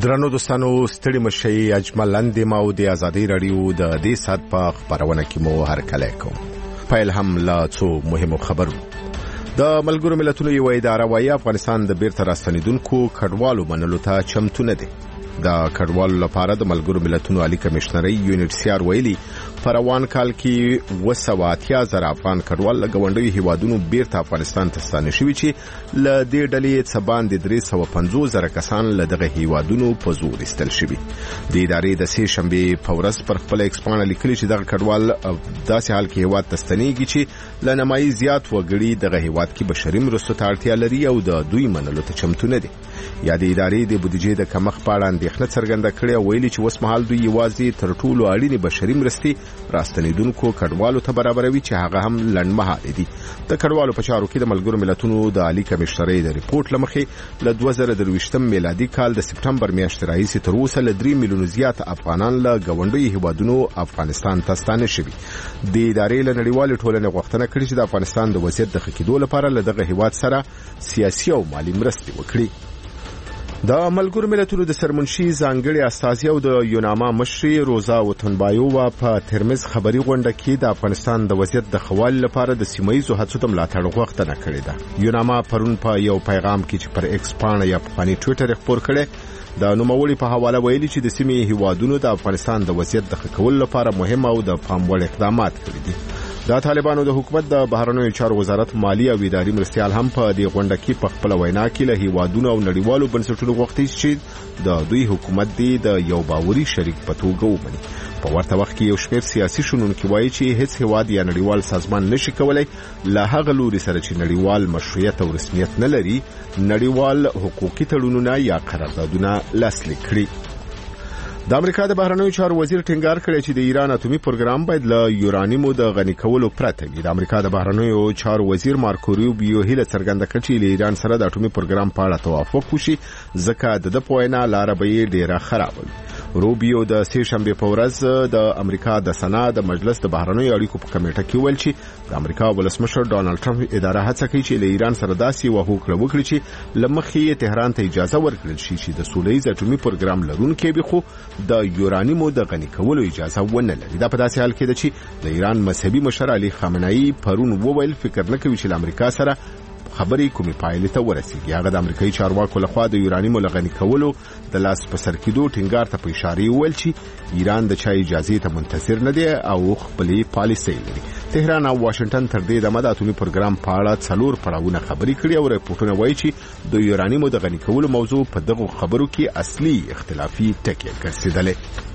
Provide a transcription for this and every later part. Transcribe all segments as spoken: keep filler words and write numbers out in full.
درنو دوستانو ستړي مشي اجمل اندې ما د ازادي رادیو د دې سات په خبرونه کې مو هرکلی کوم. پیل هم لا څو مهمو خبرو. د ملګرو ملتونو یو اداره وايي افغانستان د بیرته راستنیدونکو کډوالو منلو ته چمتو نه دی. د کډوالو لپاره د ملګرو ملتونو عالی کمشنري یونټ سی آر ویلي په روان کال کې وسوه اتیا زره افغان کډوال له ګاونډیو هیوادونو بیرته افغانستان ته ستانه شوي چې له دې ډلې څخه باندې درې سوه پنځوس زره کسان له دغه هیوادونو په زور ایستل شوي. د ادارې د سې شنبې په ورځ پر خپل ایکس پاڼه لیکلي چې دغه کډوال داسې حال کې هیواد ته ستنېږي چې له نیمایي زیات وګړي دغه هیواد کې بشري مرستو ته اړتیا لري او د دوی منلو ته چمتو نه دي. یا د ادارې د بودیجې د کمښت په اړه اندېښنه څرګنده کړې او ویلي چې اوس مهال دوی یوازې تر ټولو اړینې بشري مرستې راستنیدونکو کډوالو ته برابروي چې هغه هم لنډمهاله دي. د کډوالو په چارو کې د ملګرو ملتونو د عالی کمشنرۍ د ریپورت له مخې له دوه زره درویشتم میلادي کال د سپټمبر میاشتې راهیسې تر اوسه له درې میلیونو زیات افغانان له ګاونډیو هیوادونو افغانستان ته ستانه شوي. د ادارې له نړیوالې ټولنې غوښتنه کړې چې د افغانستان د وضعیت د ښه کېدو لپاره له دغه هیواد سره سیاسي او مالي مرستې وکړي. د ملګرو ملتونو د سرمنشي ځانګړي استازي او د یوناما مشري روزا وتنبایووا په ترمز خبري غونډه کې د افغانستان د وضعیت د ښه والي لپاره د سیمایي هڅو ته ملاتړ غوښتنه کړې ده. یوناما پرون په یو پیغام کې چې پر ایکس پاڼه یا پخواني ټویټر خپور کړي د نوموړي په حواله ویلي چې د سیمې هیوادونو د افغانستان د وضعیت د ښه کولو لپاره مهم او د پام وړ اقدامات کړي دي. د طالبانو د حکومت د بهرنیو چارو وزارت مالی او اداري مرستيال هم په دې غونډه کې په خپل وینا کې له هیوادونو او نړیوالو بنسټونو غوښتي چې د دوی حکومت دی د یو باوري شریک په توګه ومني. په ورته وخت کې یو شمېر سیاسي شنونکي وایي چې هیڅ هیواد یا نړیوال سازمان نشي کولای له هغه لوري سره چې نړیوال مشروعیت او رسمیت نه لري نړیوال حقوقي تړونونه یا قراردادونه لاسلیک کړي. د امریکا د بهرنیو چارو وزیر ټینګار کړی چې د ایران اټومي پروګرام باید له یورانیمو د غني کولو پرته وي. د امریکا د بهرنیو چارو وزیر مارکو روبیو هیله څرګنده کړې چې له ایران سره د اټومي پروګرام په اړه توافق وشي ځکه د د پوینا لار به ډیره خراب وي. روبیو د سې شنبې په ورځ د امریکا د سنا د مجلس د بهرنیو اړیکو په کمیټه کې ویل چې د امریکا ولسمشر ډانلډ ټرمپ اداره هڅه کوي چې له ایران سره داسې وهوکړه وکړي چې لمخې تهران ته اجازه ورکړي شي چې د سولهییز اټومي پروګرام لرونکي به خو د یورانیمو د غني کولو اجازه ونه لري. دا په داسې حال کې ده چې د ایران مذهبي مشر علي خامنه‌ای پرون وویل فکر نه کوي چې امریکا سره خبرې کومې پایلې ته ورسیږي. هغه د امریکایي چارواکو لخوا د یورانیمو لغني کولو د لاس په سر کېدو ټینګار ته په اشاره ویل چې ایران د چا اجازه ته منتظر نه دی او خپلې پالیسۍ لري. تهران او واشنگټن تر دې دمه د اټومي پروګرام په اړه څلور پړاوونه خبرې کړې او راپورټونه وایي چې د یورانیمو د غني کولو موضوع په دغه خبرو کې اصلي اختلافي ټکی ګرځېدلې.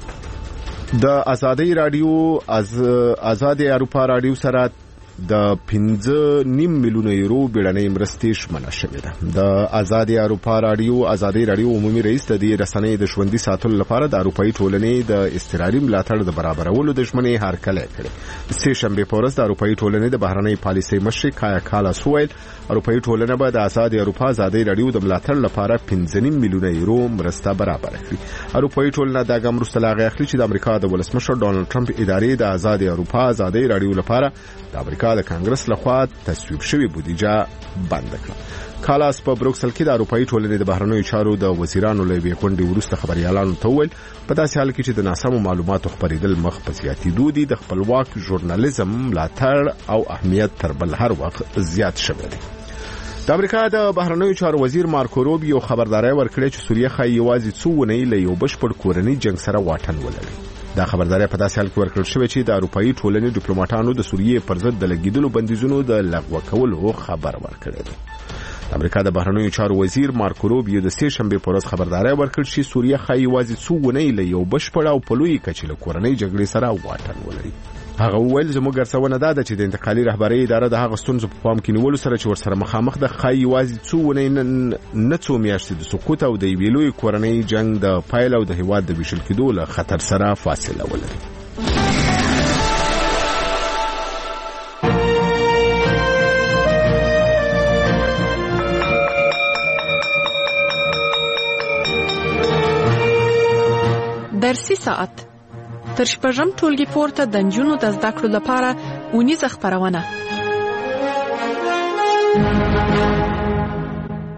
د ازادي رادیو از آزاد اروپا رادیو سره د پنځه نیم میلیونه یورو بیړنۍ مرستې شمنه شوې ده. د آزاد اروپا رادیو آزادي رادیو عمومي رئیس د دې رسنۍ د ژوندۍ ساتلو لپاره د اروپאי ټولنې د استقراري ملاتړ د برابرولو د ژمنې هرکلی کړی. سې شنبې په ورځ د اروپאי ټولنې د بهرنۍ پالیسۍ مشر کایا کالاس وویل اروپאי ټولنه به د آزاد اروپا آزادي رادیو د ملاتړ لپاره پنځه نیم میلیونه یورو مرسته برابر کړي. اروپאי ټولنه دا ګام وروسته لا غاښلي چې د امریکا د ولسمشر ډانلډ ټرمپ ادارې د آزاد اروپا آزادي رادیو لپاره د امریکا د کانګرس لخوا تصویب شوی بودیجه بند کړه. کالاس په بروکسل کې د اروپאי ټولنې د بهرنیو چارو د وزیرانو له یوې غونډې وروسته خبريالانو ته وویل په داسې حال کې چې د ناسمو معلوماتو خپرېدل مخ په زیاتېدو دي د خپلواک ژورنالیزم ملاتړ او اهمیت تر بل هر وخت زیات شوی دی. د امریکا د بهرنیو چارو وزیر مارکو روبیو خبرداري ورکړې چې سوریه خای یوازې څو ونې له یو بشپړ کورنۍ جنگ سره واټن ولري. دا خبرداري په داسې حال کې ورکړل شوې چې د اروپאי ټولنې ډیپلوماټانو د سوریه پر ضد د لګیدلو بندیزونو د لغوه کولو خبر ورکړی دی. د امریکا د بهرنیو چارو وزیر مارکو روبیو د سې شنبې په ورځ خبرداري ورکړه چې سوریه خای یوازې څو ونې له یو بشپړ او په لوی کچه له کورنۍ جګړې سره واټن ولري. هغه وویل زموږ ارڅونه دا ده چې د انتقالي رهبرۍ اداره د هغه ستونزو په پام کې نیولو سره چې ورسره مخامخ د خای یوازې څو ونې نه څو میاشتې د سقوط او د یوې لوی کورنۍ جنگ د پایله او د هیواد د ویشل کېدو له خطر سره فاصله ولري. درسي ساعت تر شپږم ټولګي پورته د نجونو د زده کړو لپاره اونیزه خپرونه.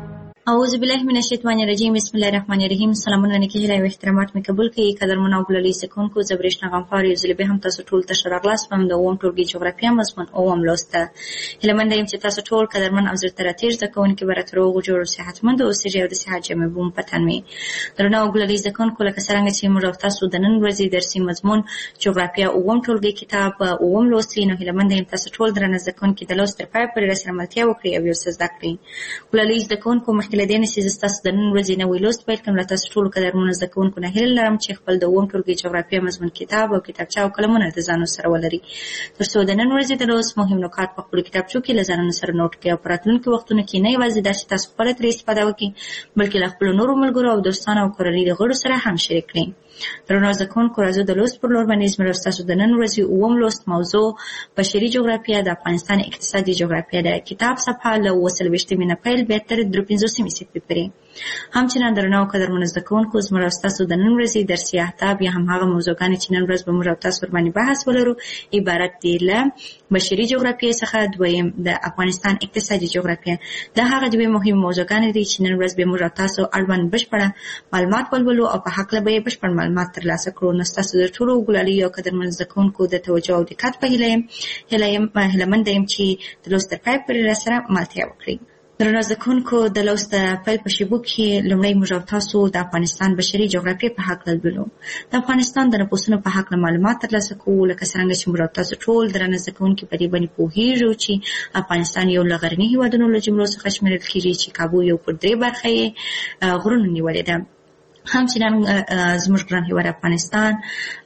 اعوذ بالله من الشیطان الرجیم. بسم الله الرحمن الرحیم. سلامونه نیکی هیله او احترامات می قبول کړئ. قدرمن او بللی سکونکو زبرشنا غمخوار یو ځل به هم تاسو ټول ته شراغلاس پم د اوم ټولګي جغرافیه مضمون اوم لوسته. هیله مند یم چې تاسو ټول قدرمن او زر تراتیر زکونکو برات روغ جوړ صحتمند او سړي او د صحت جمع بوم پتن می. درنه او بللی سکونکو لکه څنګه چې موږ تاسو د نن ورځې درسي مضمون جغرافیه اوم ټولګي کتاب اوم لوستلی نو هیله مند یم تاسو ټول درنه زکونکو د لوست تر پای پورې سره ملتیا وکړئ او یو څه زده کړئ. بللی سکونکو مخکې دې نشي د نن ورځې نوې لوست پیل کوم. له تاسو ټولو قدرمنو زده کوونکو نه هیله لرم چې خپل د اووم ټولګي جغرافیه مضمون کتاب او کتابچه او قلمونه د ځانو سره ولرئ تر څو د نن ورځې د لوست مهم نکات په خپلو کتابچو کې له ځانونو سره نوټ کړئ او په راتلونکي وختونو کې نه یوازې دا چې تاسو خپله ترې استفاده وکړئ بلکې له خپلو نورو ملګرو او دوستانو او کورنۍ د غړو سره هم شریک کړئ. درنو زده کوونکو راځو د لوست پر لور باندې زموږ ستاسو د نن ورځې اووم لوست موضوع بشري جغرافیه د افغانستان اقتصادي جغرافیه ده. کتاب صفحه له اووه څلوېښتمې نه پیل بیا تر درې پنځوسمې صفحې پورې. همچنان درنو قدرمنو زده کوونکو زموږ ستاسو د نن ورځې درسي اهداف یا هم هغه موضوعګانې چې نن ورځ به موږ او تاسو ورباندې بحث ولرو عبارت دي له بشري جغرافیه څخه. دویم د افغانستان اقتصادي جغرافیه. دا هغه دوه مهم موضوعګانې دي چې نن ورځ به موږ او تاسو اړوند بشپړه معلومات ولولو او په هکله به یې بشپړ معلومات ترلاسه کړو. نو ستاسو د ټولو ګلالي او قدرمنو زده کوونکو د توجه او دقت په هیله یم هیله مند یم چې د لوست تر پای پورې راسره ملتیا وکړئ. درنو زده کوونکو د لوست پیل په شیبو کې لومړی موږ او تاسو د افغانستان بشري جغرافیه په هکله لولو. د افغانستان د نفوسونو په هکله معلومات ترلاسه کوو لکه څرنګه چې موږ او تاسو ټول درنه زده کوونکي په دې باندې پوهېږو چې افغانستان یو له غرني هېوادونو له جملو څخه شمېرل کېږي چې کابو یو پر درې برخه یې غرونو نیولې ده. همچنان زموږ ګران هېواد افغانستان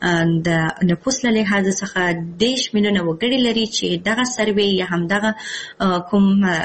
د نفوس له لحاظه څخه دېرش میلیونه وګړي لري چې دغه سروې یا هم دغه کوم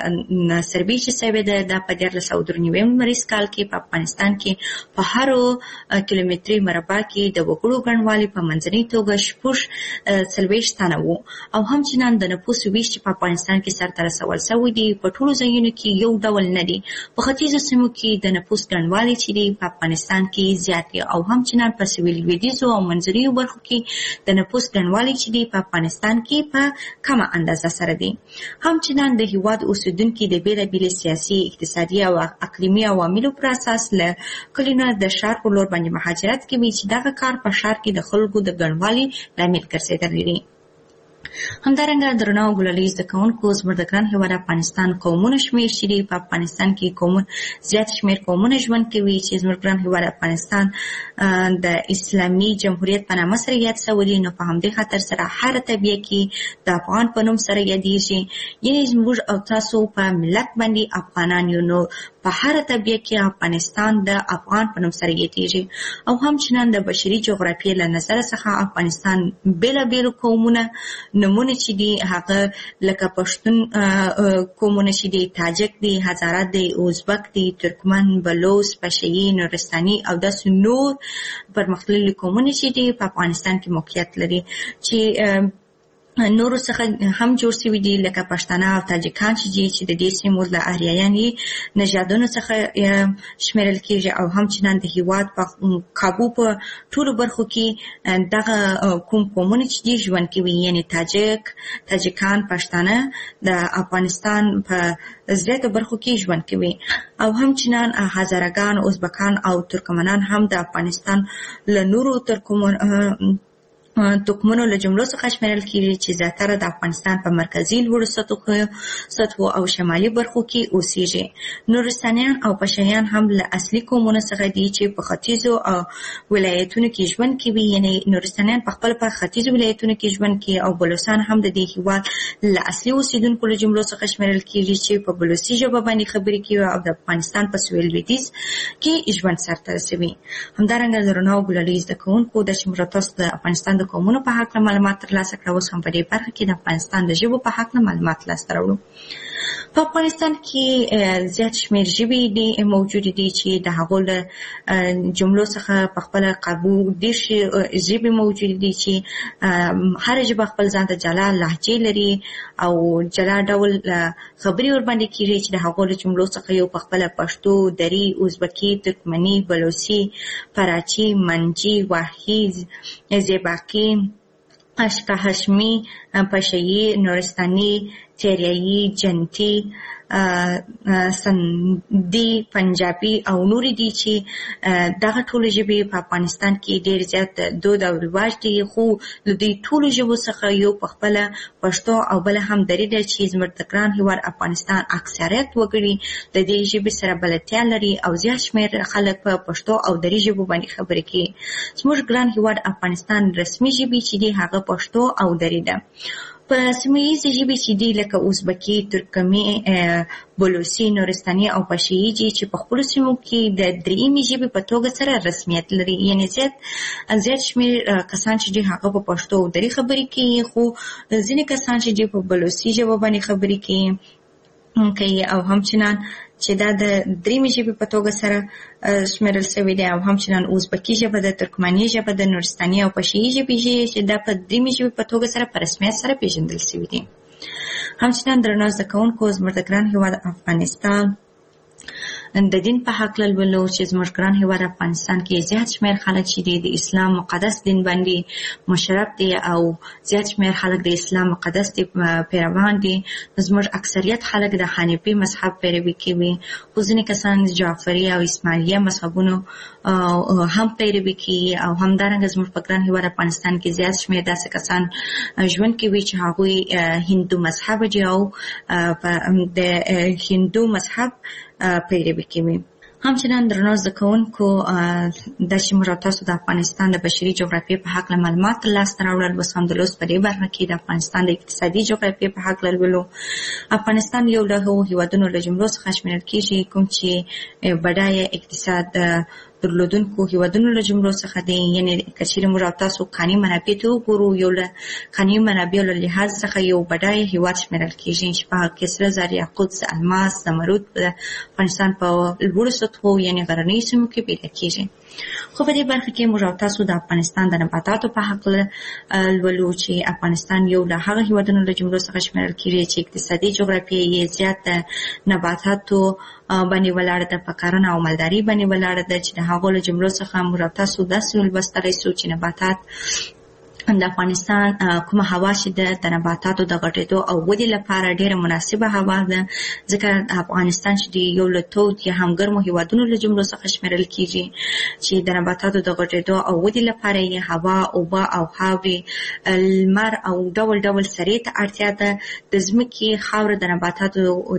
سروې چې سوې ده دا په دیارلس سوه درې نوي لمریز کال کې په افغانستان کې په هرو کیلومتري مربع کې د وګړو ګڼوالی په منځنۍ توګه شپږ څلوېښت تنه وو. او همچنان د نفوس ویش چې په افغانستان کې سرته رسول سوی دي په ټولو ځایونو کې یو ډول نه دي. په ختیځو سیمو کې د نفوس ګڼوالی چې دی په افغانستان کې زیات دي او همچنان په سویل لویدیځو او منځنیو برخو کې د نفوس ګڼوالی چې دی په افغانستان کې په کمه اندازه سره دی. همچنان د هېواد اوسیدونکي د بېلابېلې سیاسي اقتصادي او اقلیمي عواملو پر اساس له کلیو نه د ښار په لور باندې مهاجرت کوي چې دغه کار په ښار کې د خلکو د ګڼوالي لامل ګرځېدلی دی. همدارنګه درنو ګلالي زده کوونکو زموږ د ګران هېواد افغانستان قومونه شمېر چې دی په افغانستان کې قومونه زیات شمېر قومونه ژوند کوي چې زموږ ګران هېواد افغانستان د اسلامي جمهوریت په نامه سره یاد سوی دی. نو په همدې خاطر سره هره طبیعه کې د افغان په نوم سره یادېږي یعنې زموږ او تاسو په ملت باندې افغانان یو. نو په هره طبیعه کې افغانستان د افغان په نوم سره یادېږي. او همچنان د بشري جغرافیې له نظره څخه افغانستان بېلابېلو قومونه نمونه چې دي هغه لکه پښتون قومونه چې دي تاجک دي هزاره دي ازبک دي ترکمن بلوچ پشهیي نورستاني او داسې نور پرمختللي قومونه چې دي په افغانستان کې موقعیت لري چې نورو څخه هم جوړ شوي دي لکه پښتانه او تاجکان چې دي چې د دې سیمو له آریایاني نژادونو څخه شمېرل کېږي. او همچنان د هېواد په کابو په ټولو برخو کې دغه کوم قومونه چې دي ژوند کوي یعنې تاجک تاجکان پښتانه د افغانستان په زیاتو برخو کې ژوند کوي. او همچنان هزارهګان ازبکان او ترکمنان هم د افغانستان له نورو ترکمن توکمونو له جملو څخه شمېرل کېږي چې زیاتره د افغانستان په مرکزي لوړو سطحو او شمالي برخو کې اوسېږي. نورستانیان او پشهیان هم له اصلي قومونو څخه دي چې په ختیځو او ولایتونو کې ژوند کوي یعنې نورستانیان په خپل په ختیځو ولایتونو کې ژوند کوي. او بلوچستان هم د دې هېواد له اصلي اوسېدونکو له جملو څخه شمېرل کېږي چې په بلوچي ژبه باندې خبرې کوي او د افغانستان په سویل لویدیځ کې ژوند سرته رسوي. همدارنګه درنو ګلالي زده کوونکو د چې موږ تاسو د افغانستان د قومونو په هکله معلومات ترلاسه کړه. اوس هم په دې برخه کې د افغانستان د ژبو په هکله معلومات لاسته راوړو. په افغانستان کې زیات شمېر ژبې دي موجود دي چې د هغو له جملو څخه په خپله قابو دېرش ژبې موجود دي چې هره ژبه خپل ځان ته جلا لهجې لري او جلا ډول خبرې ورباندې کېږي چې د هغو له جملو څخه یو په خپله پښتو دري ازبکي ترکمني بلوچي فراچي منجي واهي زیباقي اشکا هشمی پشه‌ای، نورستاني، تیریایي، جنتي، سندي، پنجابي او نورې دي چې دغه ټولو ژبې په افغانستان کې ډېر زیات دود او رواج دي. خو د دې ټولو ژبو څخه یو په خپله پښتو او بله هم دري ده چې زموږ د ګران هېواد افغانستان اکثریت وګړي د دې ژبې سره بلدتیا لري او زیات شمېر خلک په پښتو او دري ژبو باندې خبرې کوي. زموږ ګران هېواد افغانستان رسمي ژبې چې دي هغه پښتو او دري ده. په سیمه ییزې ژبې چې دي لکه ازبکي، ترکمي، بلوچي، نورستاني او پشه‌ای دي چې په خپلو سیمو کې د درېیمې ژبې په توګه سره رسمیت لري. یعنې زیات زیات شمېر کسان چې دي هغه په پښتو او دري خبرې کوي، خو ځینې کسان چې دي په بلوچي ژبه باندې خبرې کوي کوي او همچنان چې دا د درېیمې ژبې په توګه سره شمېرل شوی دی، او همچنان ازبکي ژبه ده، ترکمني ژبه ده، نورستاني او پشه‌ای ژبې چې دا په درېیمې ژبې په توګه سره په رسمیت سره پیژندل شوي دي. همچنان درنو زده کوونکو، زموږ د ګران هېواد افغانستان د دین په هکله لولو چې زموږ ګران هېواد افغانستان کې زیات شمېر خلک چې دي د اسلام مقدس دین باندې مشرف دي او زیات شمېر خلک د اسلام مقدس دي پیروان دي. زموږ اکثریت خلک د حنفي مذهب پیروي کوي، خو ځینې کسان جعفري او اسماعیلیه مذهبونو هم پیروي کوي. او همدارنګه زموږ په ګران هېواد افغانستان کې زیات شمېر داسې کسان ژوند کوي چې هغوی هندو مذهب دي او د هندو مذهب پیروي کوي. همچنان درنو زده کوونکو، دا چې موږ تاسو د افغانستان د بشري جغرافیې په هکله معلومات ترلاسه راوړل، اوس هم د لوست په دې برخه کې د افغانستان د اقتصادي جغرافیې په هکله لولو. افغانستان یو له هغو هېوادونو له جملو څخه شمېرل کېږي کوم چې بډایه اقتصاد درلودونکو هېوادونو له جملو څخه دی. یعنې که چېرې موږ او تاسو قانوني منابع ته وګورو، یو له قانوني منابعو له لحاظ څخه یو بډایه هېواد شمېرل کېږي چې په هغه کې سره زر، یاقوت، الماس، زمرد د افغانستان په لوړو سطحو یعنې غرنیو سیمو کې پیدا کېږي. خو په دې برخه کې موږ او تاسو د افغانستان د نباتاتو په هکله لولو چې افغانستان یو له هغه هېوادونو له جملو څخه شمېرل کېږي چې اقتصادي جغرافیه یې زیات د نباتاتو باندې ولاړه ده، په کرنه او مالداري باندې ولاړه ده چې د هغو له جملو څخه موږ او تاسو داسې ولوستلی شو چې نباتات د افغانستان کومه هوا چې ده د نباتاتو د غټېدو او ودې لپاره ډېره مناسبه هوا ده، ځکه افغانستان چې یو له تود یا هم ګرمو هېوادونو له جملو څخه شمېرل کېږي چې د نباتاتو د غټېدو او ودې لپاره یې هوا، اوبه او خاورې، لمر او ډول ډول سرې ته اړتیا ده. د ځمکې خاوره د نباتاتو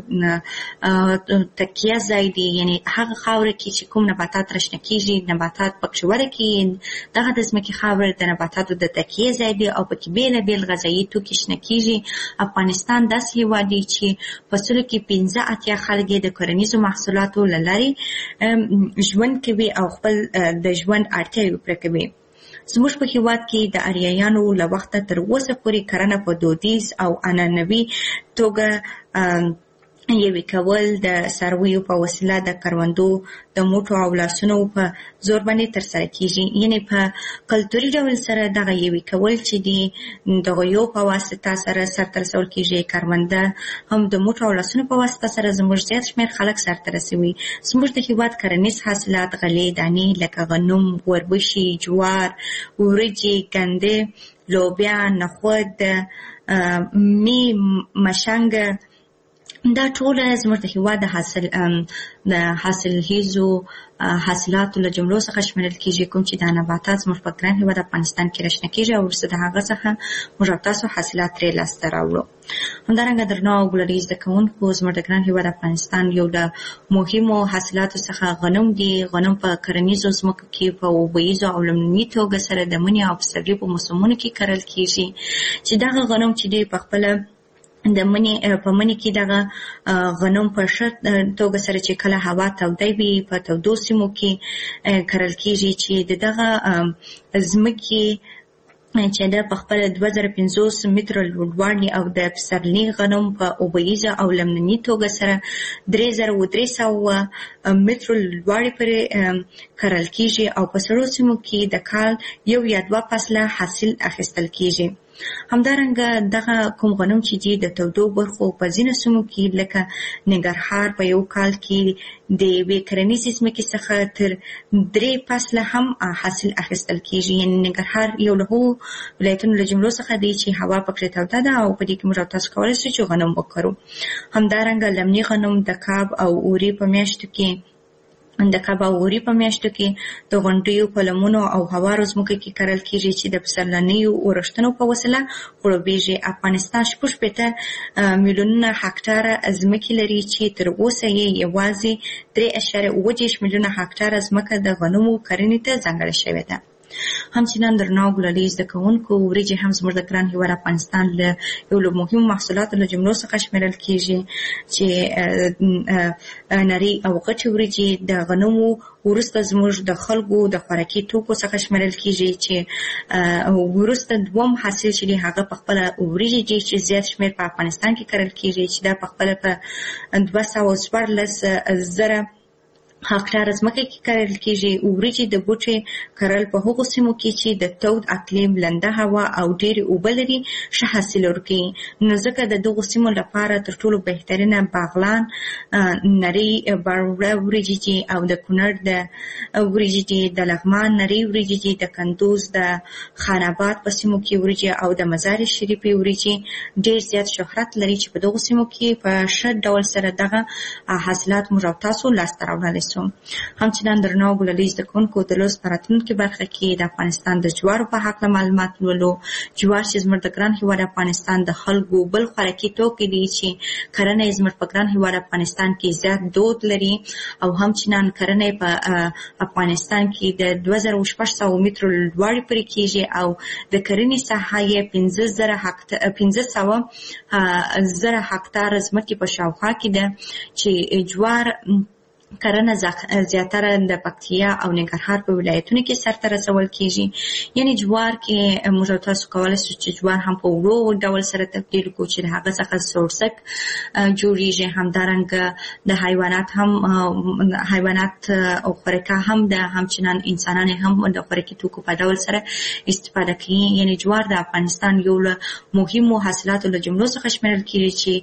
تکیه ځای دی، یعنې هغه خاوره کې چې کوم نباتات راشنه کېږي، نباتات پکې وده کېږي، دغه د ځمکې خاوره د نباتاتو د تکیه کې ځای دی او پکې بېلابېل غذایي توکي شنه کېږي. افغانستان داسې هېواد دی چې په سلو کې پنځه اتیا خلک د کرنیزو محصولاتو له لارې ژوند کوي او خپل د ژوند اړتیاوې پوره کوي. زموږ په هېواد کې د اریایانو له وخته تر اوسه پورې کرنه په دودیز او عنعنوي توګه یوې کول د څارویو په وسیله د کروندو د موټو او لاسونو په زور باندې ترسره کېږي. یعنې په کلتوري ډول سره دغه یوې کول چې دي د غویو په واسطه سره سرته رسول کېږي. کرونده هم د موټو او لاسونو په واسطه سره زموږ زیات شمېر خلک سرته رسوي. زموږ د هېواد کرنیز حاصلات غلې، دانې لکه غنم، وربشي، جوار، وریجې، ګندې، لوبیا، نخود، می، مشنګ، دا ټول زموږ د هېواد د حاصل د حاصلخیزو حاصلاتو له جملو څخه شمېرل کېږي، کوم چې دا نباتات زموږ په ګران هېواد افغانستان کې راشنه کېږي او وروسته د هغه څخه موږ او تاسو حاصلات ترې لاسته راوړو. همدارنګه درنو او ګلري زده کوونکو، زموږ د ګران هېواد افغانستان یو له مهمو حاصلاتو څخه غنم دی. غنم په کرنیزو ځمکو کې په اوبهیزو او لمني توګه سره د مني او پسرلي په موسمونو کې کرل کېږي چې دغه غنم چې دی په خپله د مني په مني کې دغه غنم په ښه توګه سره چې کله هوا توده وي په تودو سیمو کې کرل کېږي چې د دغه ځمکې چې د په خپله دوه زره پنځوس متره لوړوالی او د پسرلي غنم په اوبهیزه او لمنني توګه سره درې زره و درې سوه مترو لوړوالي پورې کرل کېږي او په سړو سیمو کې د کال یو یا دوه فصله حاصل اخیستل کېږي. همدارنګه دغه کوم غنم چې دي د تودو برخو په ځینو سیمو کې لکه ننګرهار په یو کال کې د یوې کرنیزې ځمکې څخه تر درې فصله هم حاصل اخیستل کېږي. یعنې ننګرهار یو له هغو ولایتونو له جملو څخه دی چې هوا پکې توده ده او په دې کې موږ او تاسو کولی شو چې غنم وکرو. همدارنګه لمني غنم د کاب او اوري په میاشتو کې د کب او اوري په میاشتو کې د غونډیو په لمنو او هوارو ځمکو کې کرل کېږي چې د پسرلنیو اورښتونو په وسیله خړوبېږي. افغانستان شپږ شپېته میلیونونه هکټاره ځمکې لري چې تر اوسه یې یوازې درې اعشاریه اووه دېرش میلیونه هکټاره ځمکه د غنمو کرنې ته ځانګړې شوې ده. همچنان درنو ګلالي زده کوونکو وریجې هم زموږ د ګران هېواد افغانستان له یو له مهمو محصولاتو له جملو څخه شمیرل کېږي چې نري او غټې وریجې د غنمو وروسته زموږ د خلکو د خوراکي توکو څخه شمیرل کېږي چې وروسته دوم حاصل چې دی هغه په خپله وریجې دي چې زیات شمېر په افغانستان کې کرل کېږي چې دا په خپله په دوه سوه څوارلس زره هکټاره ځمکه کې کرل کېږي. وریجې د بوټي کرل په هغو سیمو کې چې د تود اقلیم، لنده هوا او ډېرې اوبه لري ښه حاصل ورکوي. نو ځکه د دغو سیمو لپاره تر ټولو بهترینه باغلان نري باروړه وریجې دي او د کونړ د وریجې دي، د لغمان نري وریجې دي، د کندوز د خان آباد په سیمو کې وریجې او د مزار شریفې وریجې ډېر زیات شهرت لري چې په دغو سیمو کې په ښه ډول سره دغه حاصلات موږ او تاسو لاسته راوړلی. همچنان درنو ګلالي زده کوونکو د لوست په راتلونکي برخه کې د افغانستان د جوارو په هکله معلومات لولو. جوار چې زموږ د ګران هېواد افغانستان د خلکو بل خوراکي توکی دی چې کرنه یې زموږ په ګران هېواد افغانستان کې زیات دود لري او همچنان کرنه په افغانستان کې د دوه زره شپږ سوه مترو لوړې پورې کېږي او د کرنې ساحه یې پنځه زره پنځه سوه زره هکټاره ځمکې په شاوخوا کې ده چې جوار کرنه زیاتره د پکتیا او ننګرهار په ولایتونو کې سرته رسول کېږي. یعنې جوار کې موږ تاسو کولی شو چې جوار هم په ورو ډول سره تبدیل کړو چې د هغه څخه سورسک جوړیږي. همدارنګه د حیوانات هم حیوانات او خوراکه هم د همچنان انسانان هم د خوراکي توکو په ډول سره استفاده کوي. یعنې جوار د افغانستان یو له مهمو حاصلاتو له جملو څخه شمیرل کېږي چې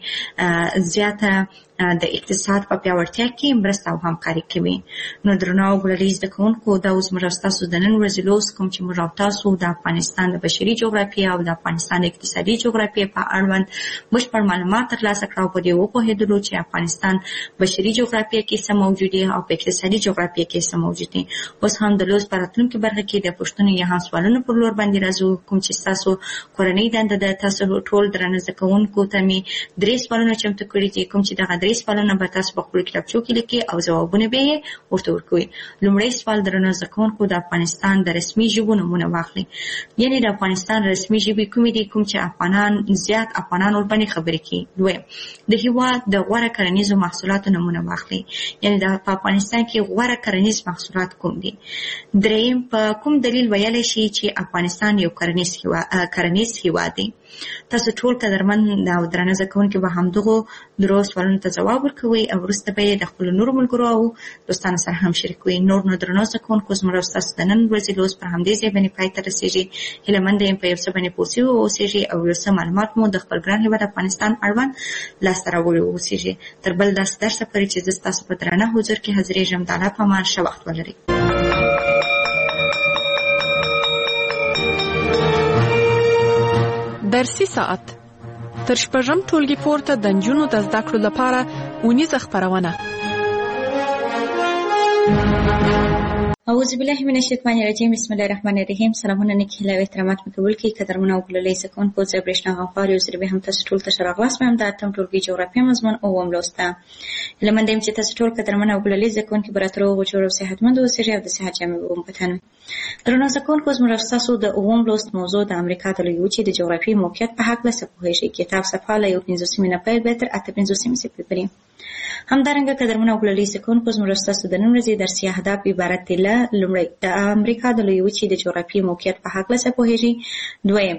زیاته د اقتصاد په پیاوړتیا کې مرسته او همکاري کوي. نو درنو ګلالي زده کوونکو دا اوس موږ ستاسو د نن ورځې لوست کوم چې موږ تاسو د افغانستان د بشري جغرافیې او د افغانستان د اقتصادي جغرافیې په اړوند بشپړ معلومات ترلاسه کړو. په دې وپوهېدلو چې افغانستان بشري جغرافیې کې څه موجود دي او په اقتصادي جغرافیې کې څه موجود دي. اوس هم د لوست په راتلونکي برخه کې د پوښتنو یا هم سوالونو پر لور باندې راځو. کوم چې ستاسو کورنۍ دنده ده، تاسو ټول درنه زده کوونکو ته مې درې سوالونه چمتو کړي دي. کوم چې دغه درې سوالونه به تاسو په خپلو کتابچو کې لیکئ او ځوابونه به یې ورته ورکوئ. لومړی سوال درنو زده کوونکو د افغانستان د رسمي ژبو نومونه واخلئ. یعنې د افغانستان رسمي ژبې کومې دي کوم چې افغانان زیات افغانان ورباندې خبرې کوي. دویم د هېواد د غوره کرنیزو محصولاتو نومونه واخلئ. یعنې د په افغانستان کې غوره کرنیز محصولات کوم دي. دریم په کوم دلیل ویلی شي چې افغانستان یو کرنیز کرنیز هېواد دی. تاسو ټول قدرمن او درنه زده کوونکي به همدغو درو سوالونو ته ځواب ورکوئ او وروسته به یې د خپلو نورو ملګرو او دوستانو سره هم شریکوئ. نور نو درنو زده کوونکو زموږ او ستاسو د نن ورځې لوست پر همدې ځای باندې پای ته رسېږي. هیله یم په یو څه باندې پوه سوي واوسېږئ او یو څه معلومات مو د خپل ګران هېواد افغانستان اړوند لاسته راوړي واوسېږي. تر بل داسې درسه پورې چې زه ستاسو په درانه حضور کې حاضرېږم د الله په امان ښه وخت ولرئ. درسي ساعت تر شپږم ټولګي پورته د نجونو د زده کړو لپاره اونیزه خپرونه. اعوذ بالله من الشیطان الرجیم. بسم الله الرحمن الرحیم. سلامونه نیک هیله او احترامات مې قبول کړئ. قدرمنو او ګلالي زده کوونکو، زه برېښنا غمخوار یو ځل بیا هم تاسو ټول ته ښه راغلاست وایم. د اتم ټولګي جغرافیه مضمون اووم لوست ته. هیله مند یم چې تاسو ټول قدرمنو او ګلالي زده کوونکي به راته روغ او جوړ او صحتمند اوسئ او د صحت جامې به مو په تن وي. درنو زده کوونکو، زموږ ستاسو د اووم لوست موضوع د امریکا د لویې وچې د جغرافیې موقعیت په هکله څه پوهېږئ. کتاب صفحه له یو پنځوسمې نه پیل به تر اته پنځوسمې صفحې پورې. همدارنګه قدرمنو او ګلالي زده کوونکو، زموږ ستاسو د نن ورځې درسي اهداف عبارت دي له: لومړی د امریکا د لویې وچې د جغرافیې موقعیت په هکله څه پوهېږئ. دویم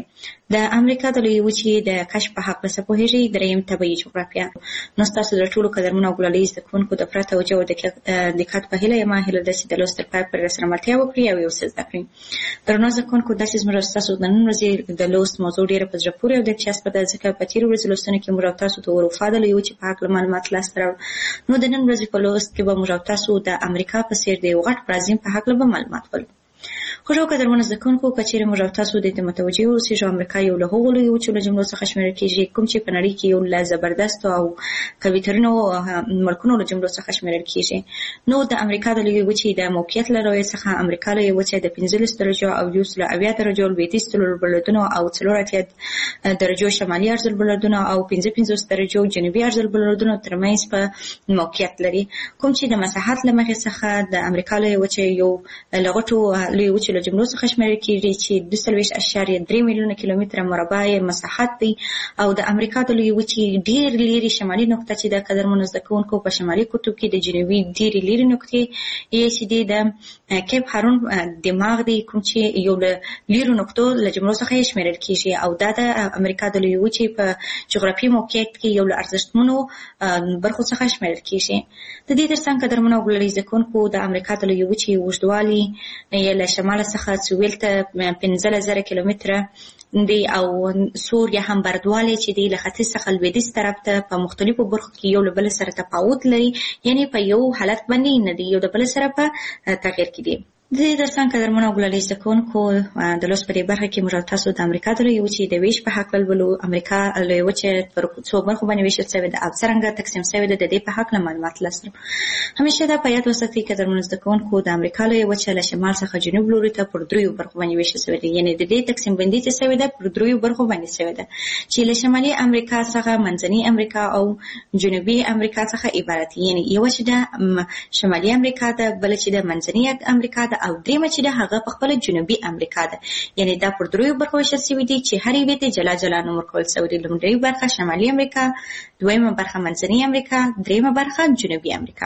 د امریکا د لویې وچې د کشف په حق څه پوهیږئ؟ دریم طبیعي جغرافیه. نو ستاسو د ټولو قدرمنو او ګلالي زده کوونکو د پوره توجه او دقت په هیله یم هیله ده چې د لوست تر پای پورې راسره ملتیا وکړي او یو څه زده کړي. درنو زده کوونکو، دا چې زموږ ستاسو د نن ورځې د لوست موضوع ډېره په زړه پورې او دلچسپه ده، ځکه په تېرو ورځو لوستونو کې موږ او تاسو د اروپا د لویې وچې په هکله معلومات لاسته راوړل. نو د نن ورځې په لوست کې به موږ او تاسو د امریکا په څېر د یو غټ برازیل په هکله به معلومات ولرو. خوږو قدرمنو زده کوونکو، که چېرې موږ او تاسو دې ته متوجه واوسېږو، امریکا یو له هغو لویو وچو له جملو څخه شمېرل کېږي کوم چې په نړۍ کې یو له زبردستو او قوی‌ترینو ملکونو له جملو څخه شمېرل کېږي. نو د امریکا د لویې وچې د موقعیت له رویې څخه امریکا لویې وچه د پنځلس درجو او یو سل اویا درجو لویدیځ څلوربلدونو او څلور اتیا درجو شمالي عرضالبلدونو او پنځه پنځوس درجو جنوبي عرضالبلدونو ترمنځ په موقعیت لري، کوم چې د مساحت له مخې څخه د امریکا لویې وچې یو له غټو لویې وچو له جملو څخه شمېرل کېږي چې دوه څلوېښت اعشاریه درې میلیونه کیلومتره مربع یې مساحت دی. او د امریکا د لویې وچې ډېر لیرې شمالي نقطه چې د قدرمنو زده کوونکو په شمالي قطب کې د جنوبي ډېرې لیرې نقطې یې چې دی د کیپ هارون دماغ دی، کوم چې یو له لیرو نقطو له جملو څخه یې شمېرل کېږي. او دا د امریکا د لویې وچې په جغرافیایي موقعیت کې یو له ارزښتمنو برخو څخه شمېرل کېږي. د دې ترڅنګ قدرمنو او ګلالي زده کوونکو، د امریکا د لویې وچې اوږدوالی یې له شماله څخه سویل ته پنځلس زره کیلومتره دی او سور یا هم بردوالی چې دی له ختیځ څخه لویدیځ طرف ته په مختلفو برخو کې یو له بل سره تفاوت لري، یعنی په یو حالت باندې نه دی، یو د بل سره په تغیر کې دی. د دې ترڅنګ قدرمنو او ګلالي زده کوونکو، د لوست په دې برخه کې موږ تاسو د امریکا د لویې وچې د ویش په هکله لولو. امریکا لویې وچه پر څو برخو باندې ویشل شوې ده او څرنګه تقسیم شوې ده، د دې په هکله معلومات لاسته راوړو. همیشه دا په یاد وساتئ قدرمنو زده کوونکو، د امریکا لویې وچه له شمال څخه جنوب لوري ته پر دریو برخو باندې ویشل شوې ده، یعنی د دې تقسیم بندي چې شوې ده پر دریو برخو باندې شوې ده چې له شمالي امریکا څخه منځنۍ امریکا او جنوبي امریکا څخه عبارت، یعنی یو چې د شمالي امریکا ده، بل چې د منځنۍ امریکا ده، او درېیمه چې د هغه په خپل جنوبي امریکا ده. یعنی دا پر دریو برخو ویشل شوي دي چې هر یوې ته جلا جلا نوم ورکول شوی دی. لومړۍ برخه شمالي امریکا، دویمه برخه منځنۍ امریکا، دریمه برخه جنوبي امریکا.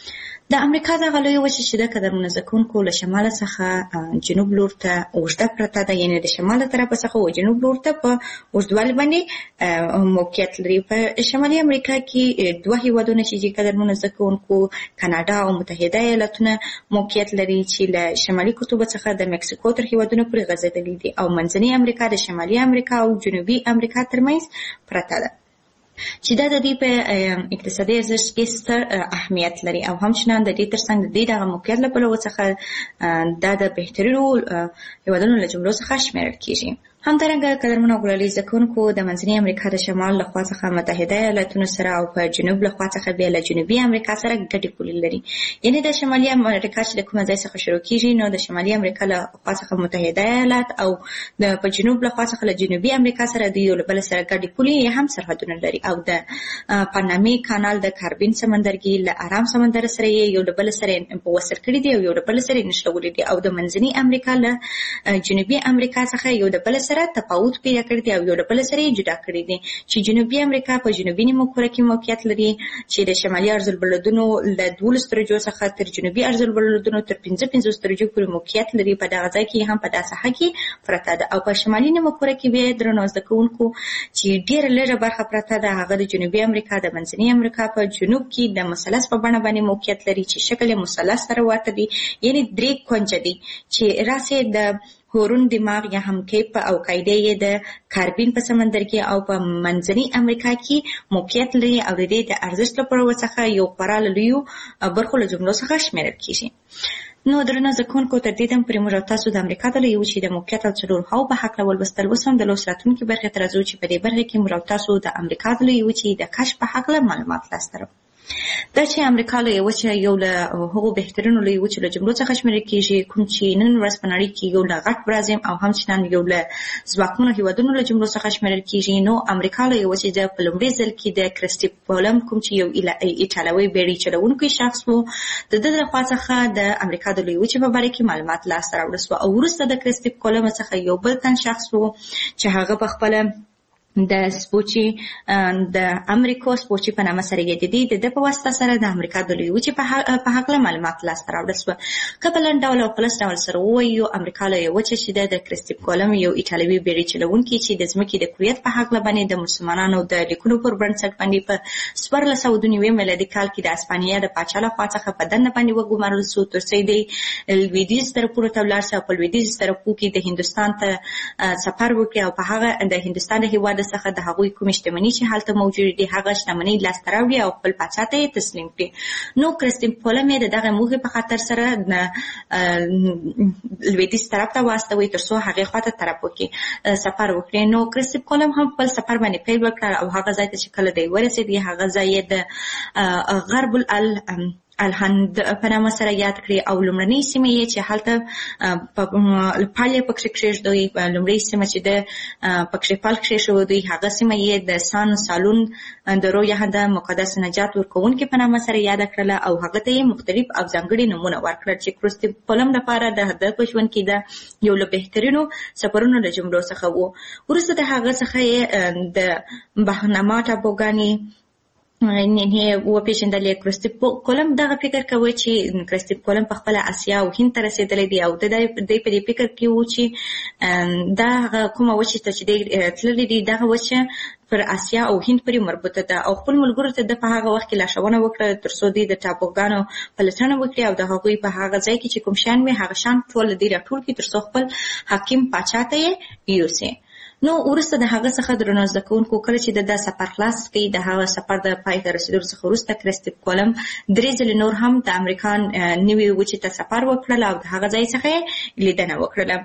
د امریکا دغه لویه وچه چې د قدرمنو زده کوونکو له شماله څخه جنوب لور ته اوږده پرته ده، یعنې د شماله طرفه څخه و جنوب لور ته په اوږدوالي باندې موقعیت لري. په شمالي امریکا کې دوه هیوادونه چې قدرمنو زده کوونکو، کاناډا او متحده ایالتونه موقعیت لري چې له شمالي قطب څخه د مکسیکو تر هیوادونو پورې غځېدلي دي، او منځنۍ امریکا د شمالي امریکا او جنوبي امریکا ترمنځ پرته ده چې دا د دې په اقتصادي ارزښت کې ستر اهمیت لري. او همچنان د دې ترڅنګ د دې دغه موقعیت له پلوه څخه دا د بهترینو هیوادونو له جملو څخه شمېرل کېږي. همدارنګه قدرمنو او ګلالي زده کوونکو، د منځنۍ امریکا د شمال له خوا څخه متحده ایالتونو سره او په جنوب له خوا څخه بیا له جنوبي امریکا سره ګډې پولې لري. یعنې د شمالي امریکا چې د کومه ځای څخه شروع کېږي، نو د شمالي امریکا له خوا څخه متحده ایالات او د په جنوب له خوا څخه له جنوبي امریکا سره د یو له بل سره ګډې پولې هم سرحدونه لري. او د پانامي کانال د کاربین سمندرګي له ارام سمندر سره یو له بل سره په وصل کړي دي او یو له بل سره نښلولي دي. او د منځنۍ امریکا له جنوبي امریکا څخه یو د بل سره تفاوت پیدا کړی دی او یو له بل سره یې جدا کړی دی چې جنوبي امریکا په جنوبي نیمه کره کې موقعیت لري چې د شمالي عرضالبلدونو له دولس درجو څخه تر جنوبي عرضالبلدونو تر پنځه پنځوس درجو پورې موقعیت لري. په دغه ځای کې هم په داسې ساحه کې پرته ده. او په شمالي نیمه کره کې بیا درنو زده کوونکو چې ډېره لږه برخه پرته ده، هغه د جنوبي امریکا د منځنۍ امریکا په جنوب کې د مثلث په بڼه باندې موقعیت لري چې شکل یې مثلث سره ورته دی، یعنی درې کونجه دی چې راسې د هورون دماغ یا هم کیپ او قاعده یې د کاربین په سمندر کې او په منځنۍ امریکا کې موقعیت لري. او د دې د ارزښت لپاره څخه یو خورا لویو برخو له جملو څخه شمېرل کېږي. نو درنو زده کوونکو، تر دې دم پورې موږ تاسو د امریکا د لویې وچې د موقعیت او څلورهاو په هکله ولوستل. اوس هم د لوست راتلونکي برخې ته راځو چې په دې برخه کې موږ تاسو د امریکا د لویې وچې د کشف په هکله معلومات لاسته راوړو. دا چې امریکا لویه وچه یو له هغو بهترینو لویې وچو له جملو څخه شمېرل کېږي، کوم چې نن ورځ په نړۍ کې یو له غټ برازیم او همچنان یو له ځواکمنو هېوادونو له جملو څخه شمېرل کېږي. نو امریکا لویه وچې د په لومړي ځل کې د کرسټیف کولمب، کوم چې یو ایټالوي بیړۍ چلوونکی شخص و، د ده له خوا څخه د امریکا د لویې وچې په باره کې معلومات لاسته راوړل شوه. او وروسته د کرسټیف کولمب څخه یو بل تن شخص و چې هغه په خپله د سپوچي د امریکا سپوچي په نامه سره یادېدي. د په واسطه سره د امریکا د لوی وچې په هکله معلومات لاسته راوړل شوه. که په لنډ ډول او پلس ډول سره ووایو، امریکا لویه وچه چې ده د کریستوف کولمب یو ایټالوي بیړۍ چلوونکی چې د ځمکې د کویت په هکله باندې د مسلمانانو د لیکونو پر بنسټ باندې په څوارلس سوه دوه نوي میلادي کال کې د اسپانیا د پاچا لخوا څخه په دننه باندې وګمارل شو، تر څو د لویدیځ طرفونو ته ولاړ شي او په لویدیځ طرفو کې د هندوستان ته سفر وکړي او په هغه د هندوستان د هېواد څخه د هغوی کومې شتمني چې هلته موجودې دي هغه شتمنۍ لاسته راوړي او خپل پاچا ته یې تسلیم کړي. نو کریستوف کولمب یې د دغه موخې په خاطر سره لویدیځ طرف ته واستوي تر څو هغې خواته طرف وکړي سفر وکړي. نو کریستوف کولمب هم خپل سفر باندې پیل وکړ او هغه ځای ته چې کله دی ورسېد هغه ځای یې د غرب ال الهند په نامه سره یاد کړي او لومړنۍ سیمه یې چې هلته پل یې پکښې کښېږدوي، لومړۍ سیمه چې د پکښې پل کښېښودوي هغه سیمه یې د سان سالون د رویه د مقدس نجات ورکوونکي په نامه سره یاد کړله او هغه ته یې مختلف او ځانګړي نومونه ورکړل چې کریستوف کولمب لپاره د هغه په ژوند کې د یو له بهترینو سفرونو له جملو څخه و. وروسته د هغه څخه یې د بهنما ټاپوګانې نه وپېژندلې. کریستوف کولمب دغه فکر کوي چې کریستوف کولمب په خپله اسیا او هند ته رسېدلی دی او د دوی په دې فکر کې و چې دا کومه وچه ته چې دی تللی دی دغه وچه پر اسیا او هند پورې مربوطه ده او خپل ملګرو ته د په هغه وخت کې لارښوونه وکړه تر څو دوی د ټاپوګانو پلټنه وکړي او د هغوی په هغه ځای کې چې کوم شیان وي هغه شیان ټول دوی راټول کړي تر څو خپل حاکم پاچا ته یې یوسي. نو وروسته د هغه څخه درنو زده کوونکو کله چې د سفر خلاص کړي د هغه سفر د پای ته رسېدلو څخه وروسته کریستوف کولمب درې ځلې نور هم د امریکا نوې وچې ته سفر وکړل او د هغه ځای څخه یې لیدنه وکړله.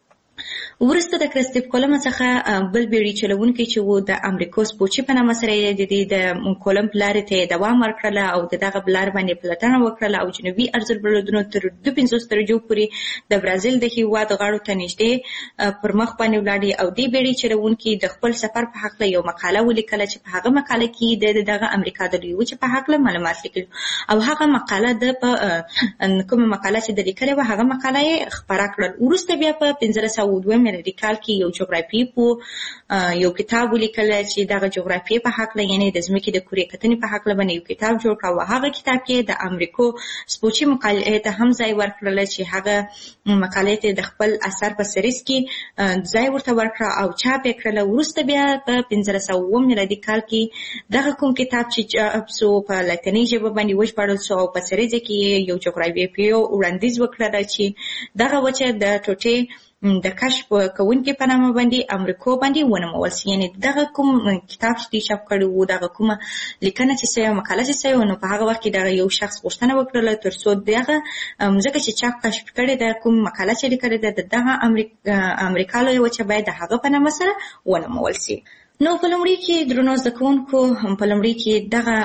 وروسته د کریستوف کولمب څخه بل بیړۍ چلوونکی چې و د امریکا سپوچي په نامه سره یې د کولمب لارې ته دوام ورکړله او د دغه لارې باندې پلټنه وکړله او جنوبي ارزالبلدونو تر دوه پنځوس درجو پورې د برازیل د هېواد غاړو ته نږدې پر مخ باندې ولاړې او دې بیړۍ چلوونکي د خپل سفر په هکله یو مقاله ولیکله چې په هغه مقاله کې د دغه امریکا د لویې وچې په هکله معلومات لیکلي او هغه مقاله د په کومه مقاله چې د لیکلې وه هغه مقاله یې خپره کړل. وروسته بیا په پنځلس سوه دوه میلادي کال کې یو جغرافیې په یو کتاب ولیکل چې دغه جغرافیې په هکله یعنې د ځمکې د کورې کتنې په هکله باندې یو کتاب جوړ کړ او هغه کتاب کې د امریکا سپوچي مقالې ته هم ځای ورکړل چې هغه مقالې ته د خپل اثر په سریز کې ځای ورته ورکړه او چاپ یې کړله. وروسته بیا په پنځلس سوه اووه میلادي کال کې دغه کوم کتاب چې چاپ سو په لاتیني ژبه باندې وژباړل سو او په سریز کې یو جغرافیې وړاندیز وکړه چې دغه وچه د ټوټې د کشف کوونکي په نامه باندې امریکا باندې ونومول شي. یعنې دغه کوم کتاب چې دوی چاپ کړی و دغه کومه لیکنه چې سوې مقاله چې سوې نو په هغه وخت کې دغه یو شخص غوښتنه وکړله تر څو دغه ځکه چې چا کشف کړې ده کوم مقاله چې لیکلې ده د دغه امریکا لویه وچه باید د هغه په نامه سره ونومول شي. نو په لومړي کې درنو زده کوونکو په لومړي کې دغه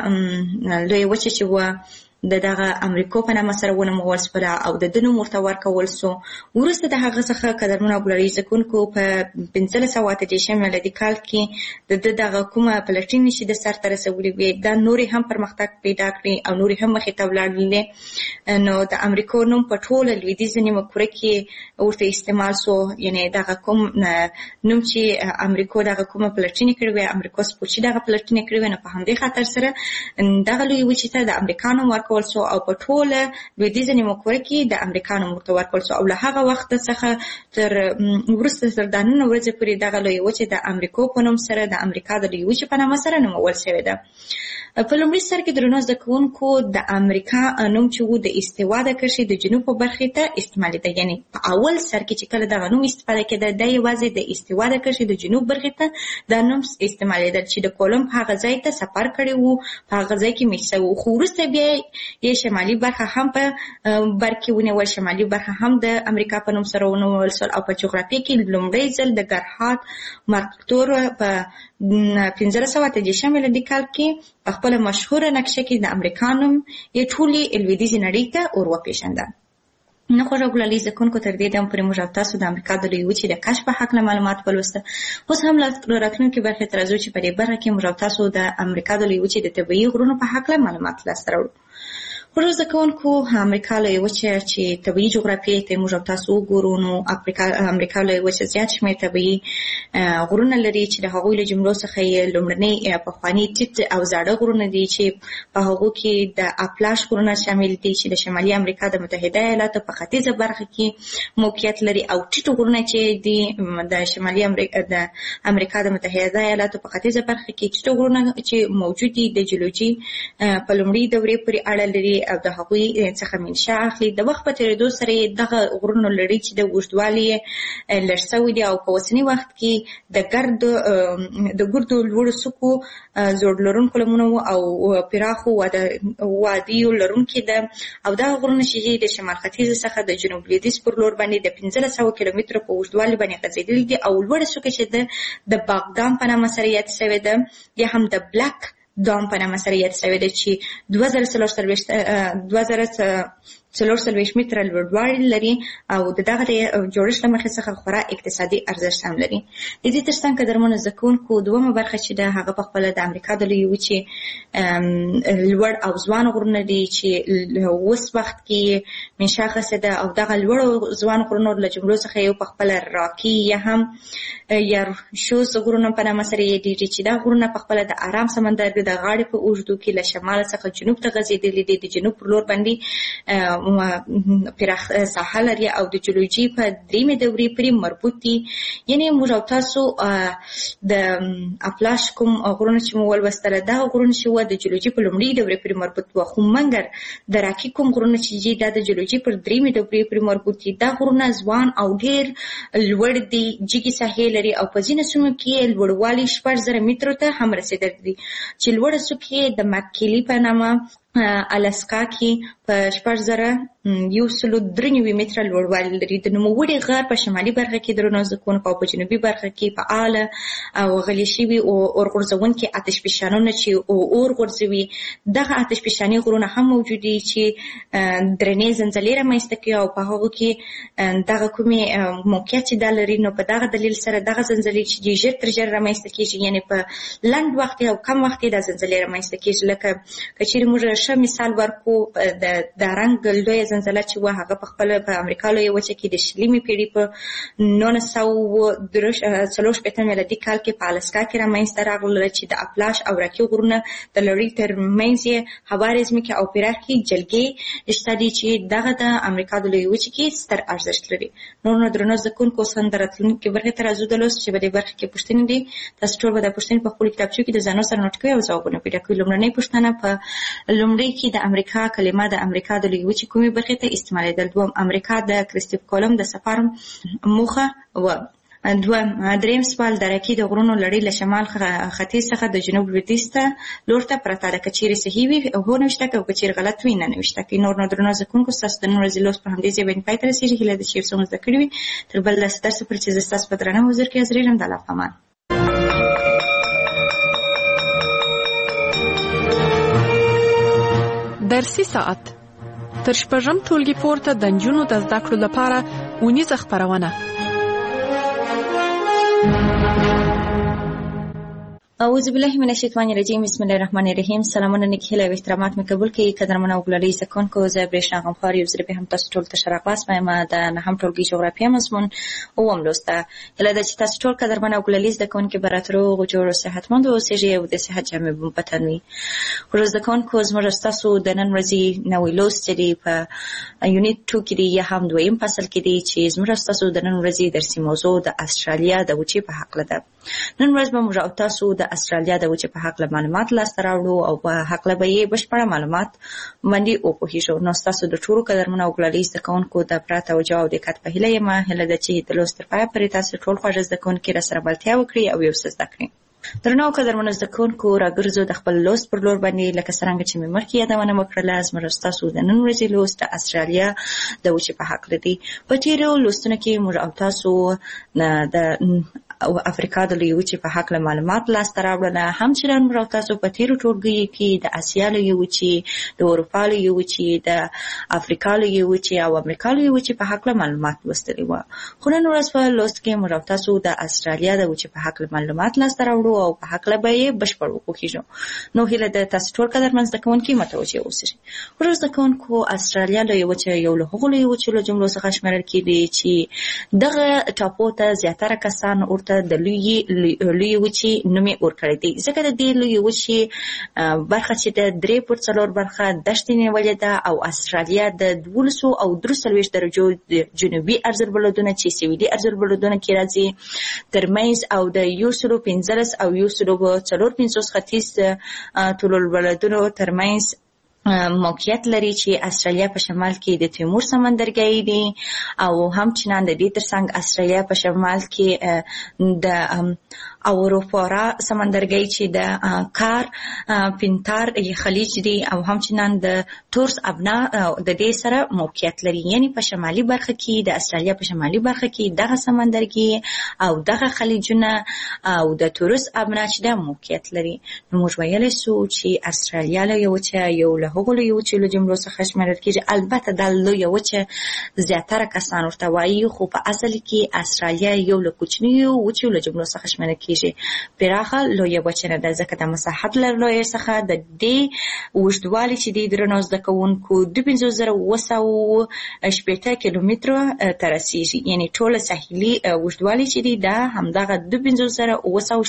لویه وچه چې وه د دغه امریکا په نامه سره ونومول شوله او د ده نوم ورته ورکول سو. وروسته د هغه څخه قدرمنو او ګلالي زده کوونکو په پنځلس سوه اته دېرشم میلادي کال کې د ده دغه کومه پلټنې چې د سرته رسولې وې دا نورې هم پرمختګ پیدا کړي او نورې هم مخې ته ولاړلې. نو د امریکا نوم په ټوله لویدیځه نیمه کوره کې ورته استعمال سو. یعنې دغه کوم نوم چې امریکا دغه کومه پلټنې کړې وې امریکا سپوچي دغه پلټنې کړې وې نو په همدې خاطر سره دغه لویې وچې ته د امریکا نوم ورکول سو او په ټوله لویدیځه نیمه کوره کې د امریکا نوم ورته ورکول سو او له هغه وخت څخه تر وروسته تر دا نن ورځې پورې دغه لویه وچه د امریکا په نوم سره د امریکا د لویې وچې په نامه سره نومول شوې ده. په لومړي سر کې درنو زده کوونکو د امریکا نوم چې و د استوا د کرښې د جنوب په برخې ته استعمالېده. یعنې په اول سر کې چې کله دغه نوم استفاده کېده دا یوازې د استوا د کرښې د جنوب برخې ته دا نوم استعمالېدل چې د کولمب هغه ځای ته سفر کړی و په هغه ځای کې مېشت شوی و. خو وروسته بیا یې شمالي برخه هم په بر کې ونیول شمالي برخه هم د امریکا په نوم سره ونومول شول او په جغرافیه کې لومړی ځل د ګرهارد مارکتور په پنځلس سوه اته دېرشم میلادي کال کې په خپله مشهوره نقشه کې د امریکا نوم یې ټولې لویدیځې نړۍ ته ور وپېژنده. نو خوږه ګلالي زده کوونکو تر دې دم پورې موږ او تاسو د امریکا د لویې وچې د کشف په هکله معلومات ولوسته. اوس هم له راتلونکې برخې ته راځو چې په دې برخه کې موږ او تاسو د امریکا د لویې وچې د طبیعي غرونو په هکله معلومات لاسته راوړو. ورو زده کوونکو امریکا لویه وچه چې طبیعي جغرافیې ته موږ او تاسو وګورو نو امریکا لویه وچه زیات شمېر طبیعي غرونه لري چې د هغوی له جملو څخه یې لومړني پخواني ټیټ او زاړه غرونه دي چې په هغو کې د اپلاش غرونه شامل دي چې د شمالي امریکا د متحده ایالاتو په ختیځه برخه کې موقعیت لري او ټیټ غرونه چې دي د شمالي امریکا د امریکا د متحده ایالاتو په ختیځه برخه کې ټیټ غرونه چې موجود دي د جیولوژي په لومړي دورې پورې اړه لري او د هغوی څخه منشأ اخلي. د وخت په تېرېدو سره دغه غرونو لړۍ چې د اوږدوالي یې لږ سوی دی او په اوسني وخت کې د ګردو د ګردو لوړو څوکو زور لرونکو لمنو او پراخو وادیو لرونکي ده او دغه غرونه چې د شمال ختیځ څخه د جنوب لویدیځ پر لور باندې د پنځلس سوه کیلومترو په اوږدوالي باندې غځېدلي دي او لوړه څوکه چې د د باغدام په نامه سره یاد سوې ده یا هم د بلاک دام په نامه سره یاد سوې ده چې دوه زره څلور څلوېښت دوه زره څلور څلوېښت متره لوړوالی لري او د دغه جوړښت له مخې څخه خورا اقتصادي ارزښت هم لري. د دې تر څنګ قدرمنو زده کوونکو دومه برخه چې ده هغه پخپله د امریکا د لویې وچې لوړ او ځوان غرونه دي چې اوس وخت کې منشا اخیستې ده او دغه لوړو ځوان غرونو له جملو څخه یو پخپله راکي یا هم یا شوز غرونه په نامه سره یادېږي چې دا غرونه پخپله د ارام سمندر د غاړې په اوږدو کې له شمال څخه جنوب ته غځېدلي دي. د جنوب پر لور باندې پراخ ساحه لري او د جیولوژي په دریمې دورې پورې مربوط دي. یعنې موږ او تاسو د اپلاش کوم غرونه چې مو ولوستله دغه غرونه چې وه د جیولوژي په لومړۍ دورې پورې مربوط وه، خو مګر د راکي کوم غرونه چې دي دا د جیولوژي پر دریمې دورې پورې مربوط دي. دا غرونه ځوان او ډېر لوړ دي، جګې ساحې لري او په ځینو سیمو کې لوړوالی شپږ زره مترو ته هم رسېدلی دي چې لوړه څوکې د مککیلي په نامه الاسکا کې په شپږ زره یو سلو درې نوي متره لوړوالی لري. د نوموړي غر په شمالي برخه کې درنو زده کوونکو او په جنوبي برخه کې فعاله او غلي شوي اور غورځونکي اتش فشانونه چې اور غورځوي. دغه اتش فشاني غرونه هم موجود دي چې درنې زلزلې رامنځته کوي او په هغو کې دغه کومې موقعیت چې دا لري نو په دغه دلیل سره دغه زلزلې چې دي ژر تر ژره رامنځته کېږي، یعنې په لنډ وخت او کم وخت دا زلزلې رامنځته کېږي. لکه که چېرې موږ ښه مثال ورکو د رنګ لویه زلزله چې وه هغه پخپله په امریکا لویه وچه کې د شلمې پېړۍ په نولس سوه څلور شپېته میلادي کال کې په الاسکا کې رامنځته راغله چې د اپلاش او راکي غرونه د لړۍ تر منځ یې هوارې ځمکې او پراخې جلګې شته دي چې دغه د امریکا د لویې وچې کې ستر ارزښت لري. نور نو درنو زده کوونکو اوس هم د راتلونکي برخې ته راځو د لوست چې په دې برخه کې پوښتنې دي. تاسو ټول به دا پوښتنې په خپلو کتابچو کې د ځانو سره نوټ کوئ او ځوابونه پیدا کوئ. لومړنۍ پوښتنه په لومړۍ کې د امریکا کلمه د امریکا د لویې وچې کومې برخې ته استعمالېدل؟ دوم امریکا د کریستوف کولمب د سفر موخه و. دوم دریم سوال د راکي د غرونو لړۍ له شمال ختیځ څخه د جنوب لویدیځ ته لور ته پرته ده، که چیرې صحیح وي هو نوشته کړئ او که چیرې غلط وي نه نوشته کړئ. نور نو درنو زده کوونکو ستاسو د نن ورځې لوست په همدې ځای باندې پای ته رسېږي. هیله ده چې یو څه مو زده کړي وي. تر بل داسې درسه پورې چې زه ستاسو په درنه حضور کې حاضرېږم د الله په امان. درسي ساعت تر شپږم ټولګي پورته د نجونو د زده کړو لپاره اونیزه خپرونه. اعوذ بالله من الشیطان الرجیم. بسم الله الرحمن الرحیم. سلامونه نیکی هیله و احترامات می قبول کړئ. قدرمن او ګلالي زکونکو زه برېښنا غمخوار یو ځل به هم تاسو ټول ته ښه راغلاست وایم. د نهم ټولګي جغرافیه مضمون اووم لوست ده. هیله ده چې تاسو ټول قدرمن او ګلالي زده کوونکي به راته روغ جوړ او صحتمند اوسېږئ او د صحت جامې به مو په تن وي. خو زده کوونکو زموږ ستاسو د نن ورځې نوی لوست چې دی په یونټ ټو کې دی یا هم دویم فصل کې دی چې زموږ ستاسو د نن ورځې درسي موضوع د استرالیا د وچې په هکله ده. نن ورځ به موږ او تاسو د استرالیا د وچې په هکله معلومات لاسته راوړو او په هکله به یې بشپړه معلومات باندې وپوهېږو. نو ستاسو د ټولو قدرمنو او ګلالي زده کوونکو د پوره توجه او دقت په هیله یم. هیله ده چې د لوست تر پایه پورې تاسو ټول خواږه زده کوونکي راسره بلدتیا وکړي او یو څه زده کړي. درنو قدرمنو زده کوونکو راګرځو د خپل لوست پر لور باندې. لکه څرنګه چې مې مخکې یادونه وکړله زموږ ستاسو د نن ورځې لوست د استرالیا د وچې په هکله دی. په تېرو لوستونو کې موږ او تاسو د افریقا د لویې وچې په هکله معلومات لاسته راوړله. همچنان موږ او تاسو په تېرو ټولګیو کې د اسیا لویې وچې، د اروپا لویې وچې، د افریقا لویې وچې او امریکا لویې وچې په هکله معلومات لوستلي وو. خو نن ورځ په لوست کې موږ او تاسو د استرالیا د وچې په هکله معلومات لاسته راوړو او په هکله به یې بشپړ وپوهېږو. نو هیله ده تاسو ټول قدرمن زده کوونکي متوجه اوسئ. ورو زده کوونکو، استرالیا لویې وچه یو له هغو لویې وچو له جملو څخه شمېرل کېږي چې دغه ټاپو ته زیاتره کسان ورته د لویې لویې وچې نوم یې ورکړی دی، ځکه د دې لویې وچې برخه چې د درې پر څلور برخه دښتې نیولې ده او استرالیا د دولسو او درې څلوېښت درجو د جنوبي ارزربلدونه چې سویلي ارزربلدونه کې راځي ترمنځ او د یو سلو پنځلس او یو سلو څلور پنځوس ختیځ طولالبلدونو ترمنځ موقعیت لري چې استرالیا په شمال کې د تیمور سمندرګي دی او همچنان د دې ترڅنګ استرالیا په شمال کې د اوروپورا سمندرګي چې د کار پینتار خلیج دی او همچنان د تورس ابنا د دې سره موقعیت لري. یعنی په شمالي برخه کې د استرالیا په شمالي برخه کې دغه سمندرګي او دغه خلیجونه او د تورس ابنا چې د موقعیت لري. نو موږ ویلی سو چې استرالیا له وچه یو له هغو لویو وچو له جملو څخه شمېرل کېږي. البته دا لویه وچه زیاتره کسان ورته وایي، خو په اصل کې استرالیا یو له کوچنیو وچو له جملو څخه شمېرل کېږي. پراخه لویه وچه نه ده، ځکه د مساحت له لویې څخه د دې اوږدوالی چې دی درنو زده کوونکو دوه پنځوس زره اوه سوه شپېته کیلومتره ته رسېږي. یعنې ټوله ساحلي اوږدوالی چې دی دا همدغه دوه پنځوس زره اوه سوه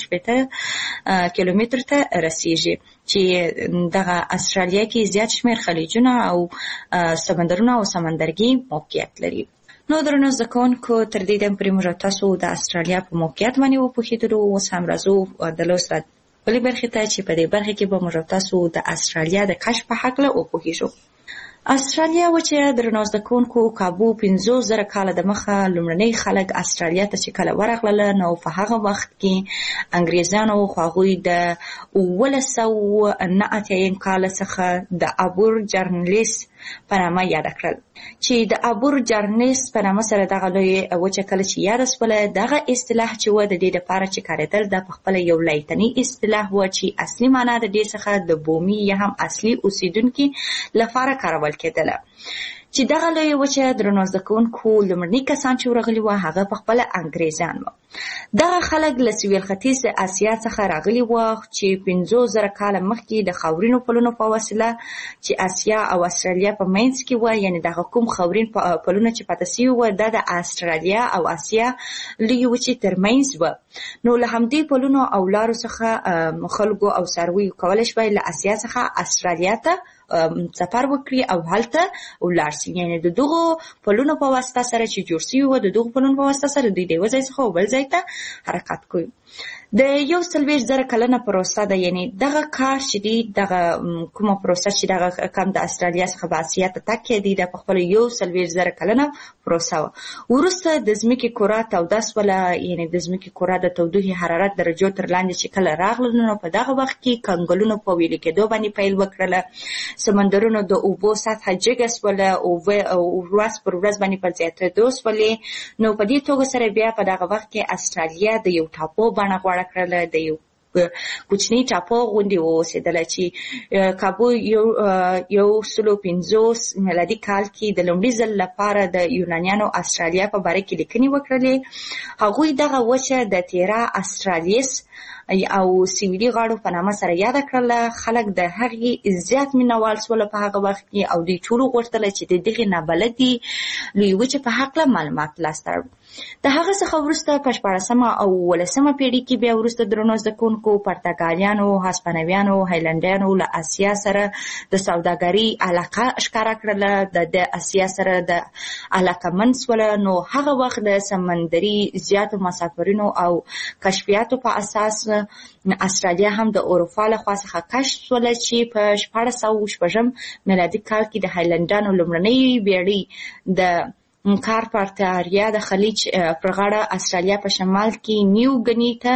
شپېته کیلومتره ته رسېږي، چې دغه استرالیا کې زیات شمېر خلیجونه او سمندرونه او سمندرګي موقعیت لري. نو درنو زده کوونکو، تر دې دمه پورې موږ تاسو د استرالیا په موقعیت باندې وپوهېدلو. اوس هم راځو د لوست بلې برخې ته چې په دې برخه کې به موږ تاسو د استرالیا د کشف په هکله وپوهېږو. استرالیا وچه درنو زده کوونکو، کابو پنځوس زره کاله د مخه لومړني خلک استرالیا ته چې کله ورغلل، نو په هغه وخت کې انګریزانو خو هغوی د اوولس سوه نه اتیا کال څخه د ابور جرنلیس په نامه یاده کړل، چې د ابور جرنلیس په نامه سره دغه لویه وچه کله چې یاده سوله، دغه اصطلاح چې و د دې دپاره چې کارېدل دا پخپله یو لایتني اصطلاح و چې اصلي معنا د دې څخه د بومي یا هم اصلي اوسیدونکي لپاره کارول کېدله. چې دغه لویه وچه درنو زده کوونکو لومړني کسان چې ورغلي وو هغه پخپله انګریزان وو. دغه خلک له سویل ختیځ د اسیا څخه راغلي وو چې پنځوس زره کاله مخکې د خاورینو پلونو په وسیله چې اسیا او استرالیا په منځ کې وو، یعنې دغه کوم خاورین پلونه چې پاته سوي وو دا د استرالیا او اسیا لویې وچې ترمنځ وو. نو له همدې پلونو او لارو څخه خلکو او څارویو کولی شوی له اسیا څخه استرالیا ته سفر وکړي او هلته ولاړ شي. یعنې د دغو پلونو په واسطه سره چې جوړ شوي وو، د دغو پلونو په واسطه سره دوی د یوه ځای څخه بل ځای ته حرکت کوي. د یو څلوېښت زره کلنه پروسه ده، یعنې دغه کار چې دی، دغه کومه پروسه چې دغه کم د استرالیا څخه به اسیا ته تګ کېدی، دا پخپله یو څلوېښت زره کلنه پروسه وه. وروسته د ځمکې کره توده سوله، یعنې د ځمکې کره د تودوخې حرارت درجو تر لاندې چې کله راغله، نو په دغه وخت کې کنګلونو په ویلې کېدو باندې پیل وکړله. سمندرونو د اوبو سطحه جګه سوله او ورځ پر ورځ باندې په زیاتېدو سولې. نو په دې توګه سره بیا په دغه وخت کې استرالیا د یو ټاپو بڼه غوره کړله، د یو کوچني ټاپو غوندې واوسېدله چې کابو یو یو سلو پنځوس میلادي کال کې د لومړي ځل لپاره د یونانیانو استرالیا په باره کې لیکنې وکړلې. هغوی دغه وچه د تیرا استرالیس او سویلي غاړو په نامه سره یاده کړله. خلک د هغې زیات مینوال سوله په هغه وخت کې او دوی ټولو غوښتله چې د دغې نابلدې لویې وچې په هکله معلومات لاسته راوړي. د هغه څخه وروسته په شپاړسمه او اوولسمه پېړۍ کې بیا وروسته درنو زده کوونکو پرتګالیانو، هسپانویانو، هایلنډیانو له اسیا سره د سوداګرۍ علاقه ښکاره کړله، د اسیا سره د علاقمند سوله. نو هغه وخت د سمندري زیاتو مسافرینو او کشفیاتو په اساس استرالیا هم د اروپا له خوا څخه کشف سوله، چې په شپاړس سوه شپږم میلادي کال کې د هایلنډیانو لومړنۍ بېړۍ د کارپاتاریا د خلیج پر غاړه استرالیا په شمال کې نیو ګني ته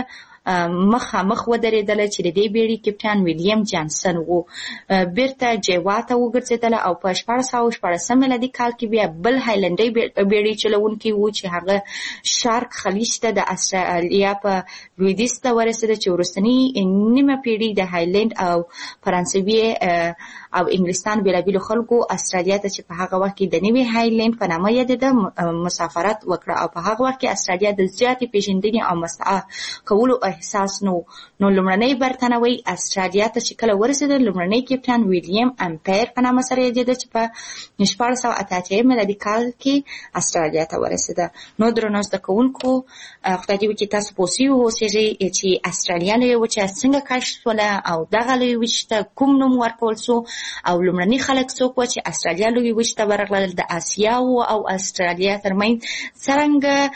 مخامخ ودرېدله چې د دې بیړۍ کپټان ویلیام جانسن و. بیرته جیوا ته وګرځېدله او په شپاړس سوه شپاړسم میلادي کال کې بیا بل هایلنډي بیړۍ چلونکی و چې هغه شارک خلیج ته د استرالیا په لویدیځ ته ورسېده چې وروستنی نیمه پیړۍ د هایلند او فرانسوي او انګلستان بېلابېلو خلکو استرالیا ته چې په هغه وخت کې د نوي هایلند په نامه یادېده مسافرت وکړه او په هغه وخت کې استرالیا د زیاتې پیژندنې او مستعار کولو احساس نو نو لومړنۍ برتانوي استرالیا ته چې کله ورسېده لومړنی کپټان ویلیام امپیر په نامه سره یادېده چې په شپاړس سوه اته اتیا میلادي کال کې استرالیا ته ورسېده. نو درنو زده کوونکو خدای دې وکړي تاسو پوه سوي واوسېږئ چې استرالیا لویه وچه څنګه کشف شوله او دغه لویې وچې ته کوم نوم ورکول سو او لومړني خلک څوک وو چې استرالیا لویې وچې ته ورغلل د اسیا او استرالیا ترمنځ څرنګه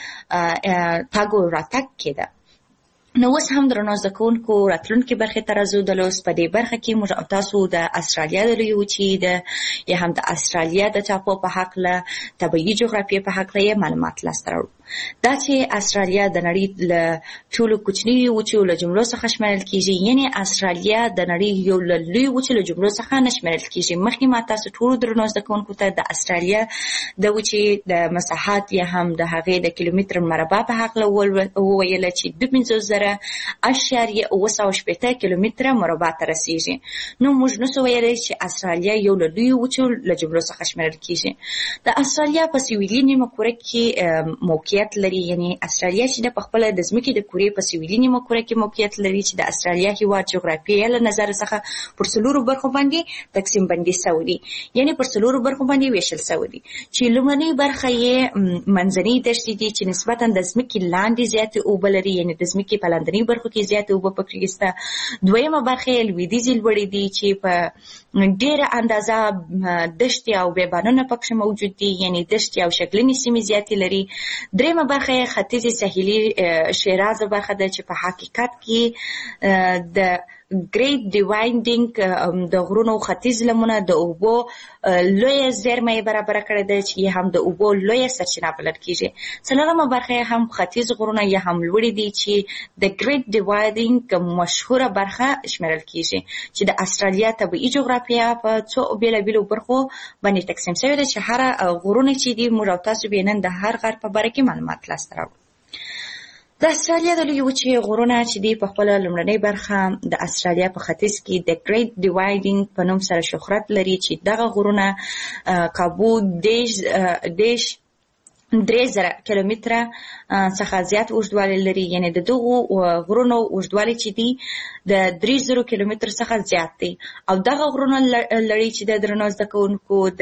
تګ او راتګ کېده. نو اوس هم درنو زده کوونکو راتلونکې برخې ته راځو. د لوست په دې برخه کې موږ او تاسو د استرالیا د لویې وچې د یا هم د استرالیا د ټاپو په هکله طبیعي جغرافیې په هکله یې معلومات لاسته راوړو. دا چې استرالیا د نړۍ له ټولو کوچنیو وچو له جملو څخه شمیرل کیږي، یعنی استرالیا د نړۍ یو له لویو وچو له جملو څخه نه شمیرل کیږي. مخکې ما تاسو ټولو درنو زده کوونکو ته د استرالیا د وچې د مساحت یا هم د هغې د کیلومتر مربع په هکله وویله چې دوه پنځوس زره اشاریه اوه سوه شپېته کیلومتره مربع ته رسیږي. نو موږ نسو ویلی چې استرالیا یو له لویو وچو له جملو څخه شمیرل کیږي. د استرالیا په سویلي نیمه کوره کې موقعیت لري، یعنی استرالیا چې د خپل د ځمکې د کورې په سویلي نیمه کوره کې موقعیت لري چې د استرالیا هیواد جغرافیې له نظر څخه پر څلورو برخو باندې تقسیم بندي شوی دی، یعنی پر څلورو برخو باندې ویشل شوی دی چې لومړنۍ برخه یې منځنۍ دښتې دي چې نسبتا د ځمکې لاندې زیاتې اوبه لري، یعنی د ځمکې په لاندنۍ برخو کې زیاتې اوبه پکې شته. دویمه برخه یې لویدیځې لوړې دي چې په ډېره اندازه دښتې او بیابانونه پکې موجود دي، یعنی دښتې او شګلنې سیمې زیاتې لري. دریمه برخه یې ختیځې ساحلي شیرازه برخه ده چې په حقیقت کې د ګریټ ډیوایډینګ د غرونو ختیځ لمنه د اوبو لویه زیرمه یې برابره کړې ده چې هم د اوبو لویه سرچینه بلل کېږي. څلورمه برخه یې هم ختیځ غرونه یا هم لوړې دي چې د ګریټ ډیوایډینګ مشهوره برخه شمیرل کېږي چې د استرالیا طبیعي جغرافیه په څو بېلابېلو برخو باندې تقسیم شوې ده چې هر غرونه چې دي موږ او تاسو به نن د هر غر په باره کې معلومات لاسته راوړو. د استرالیا د لویې وچې غرونه چې دي په خپله لومړنۍ برخه د استرالیا په ختیځ کې د ګریټ ډیوایډینګ په نوم سره شهرت لري چې دغه غرونه کابو دېرش دېرش درې زره کیلومتره څخه زیات اوږدوالی لري، یعنی د دغو غرونو اوږدوالی چې دی د درې زرو کیلومتر څخه زیات دی. او دغه غرونه لري چې د درنو زده کوونکو د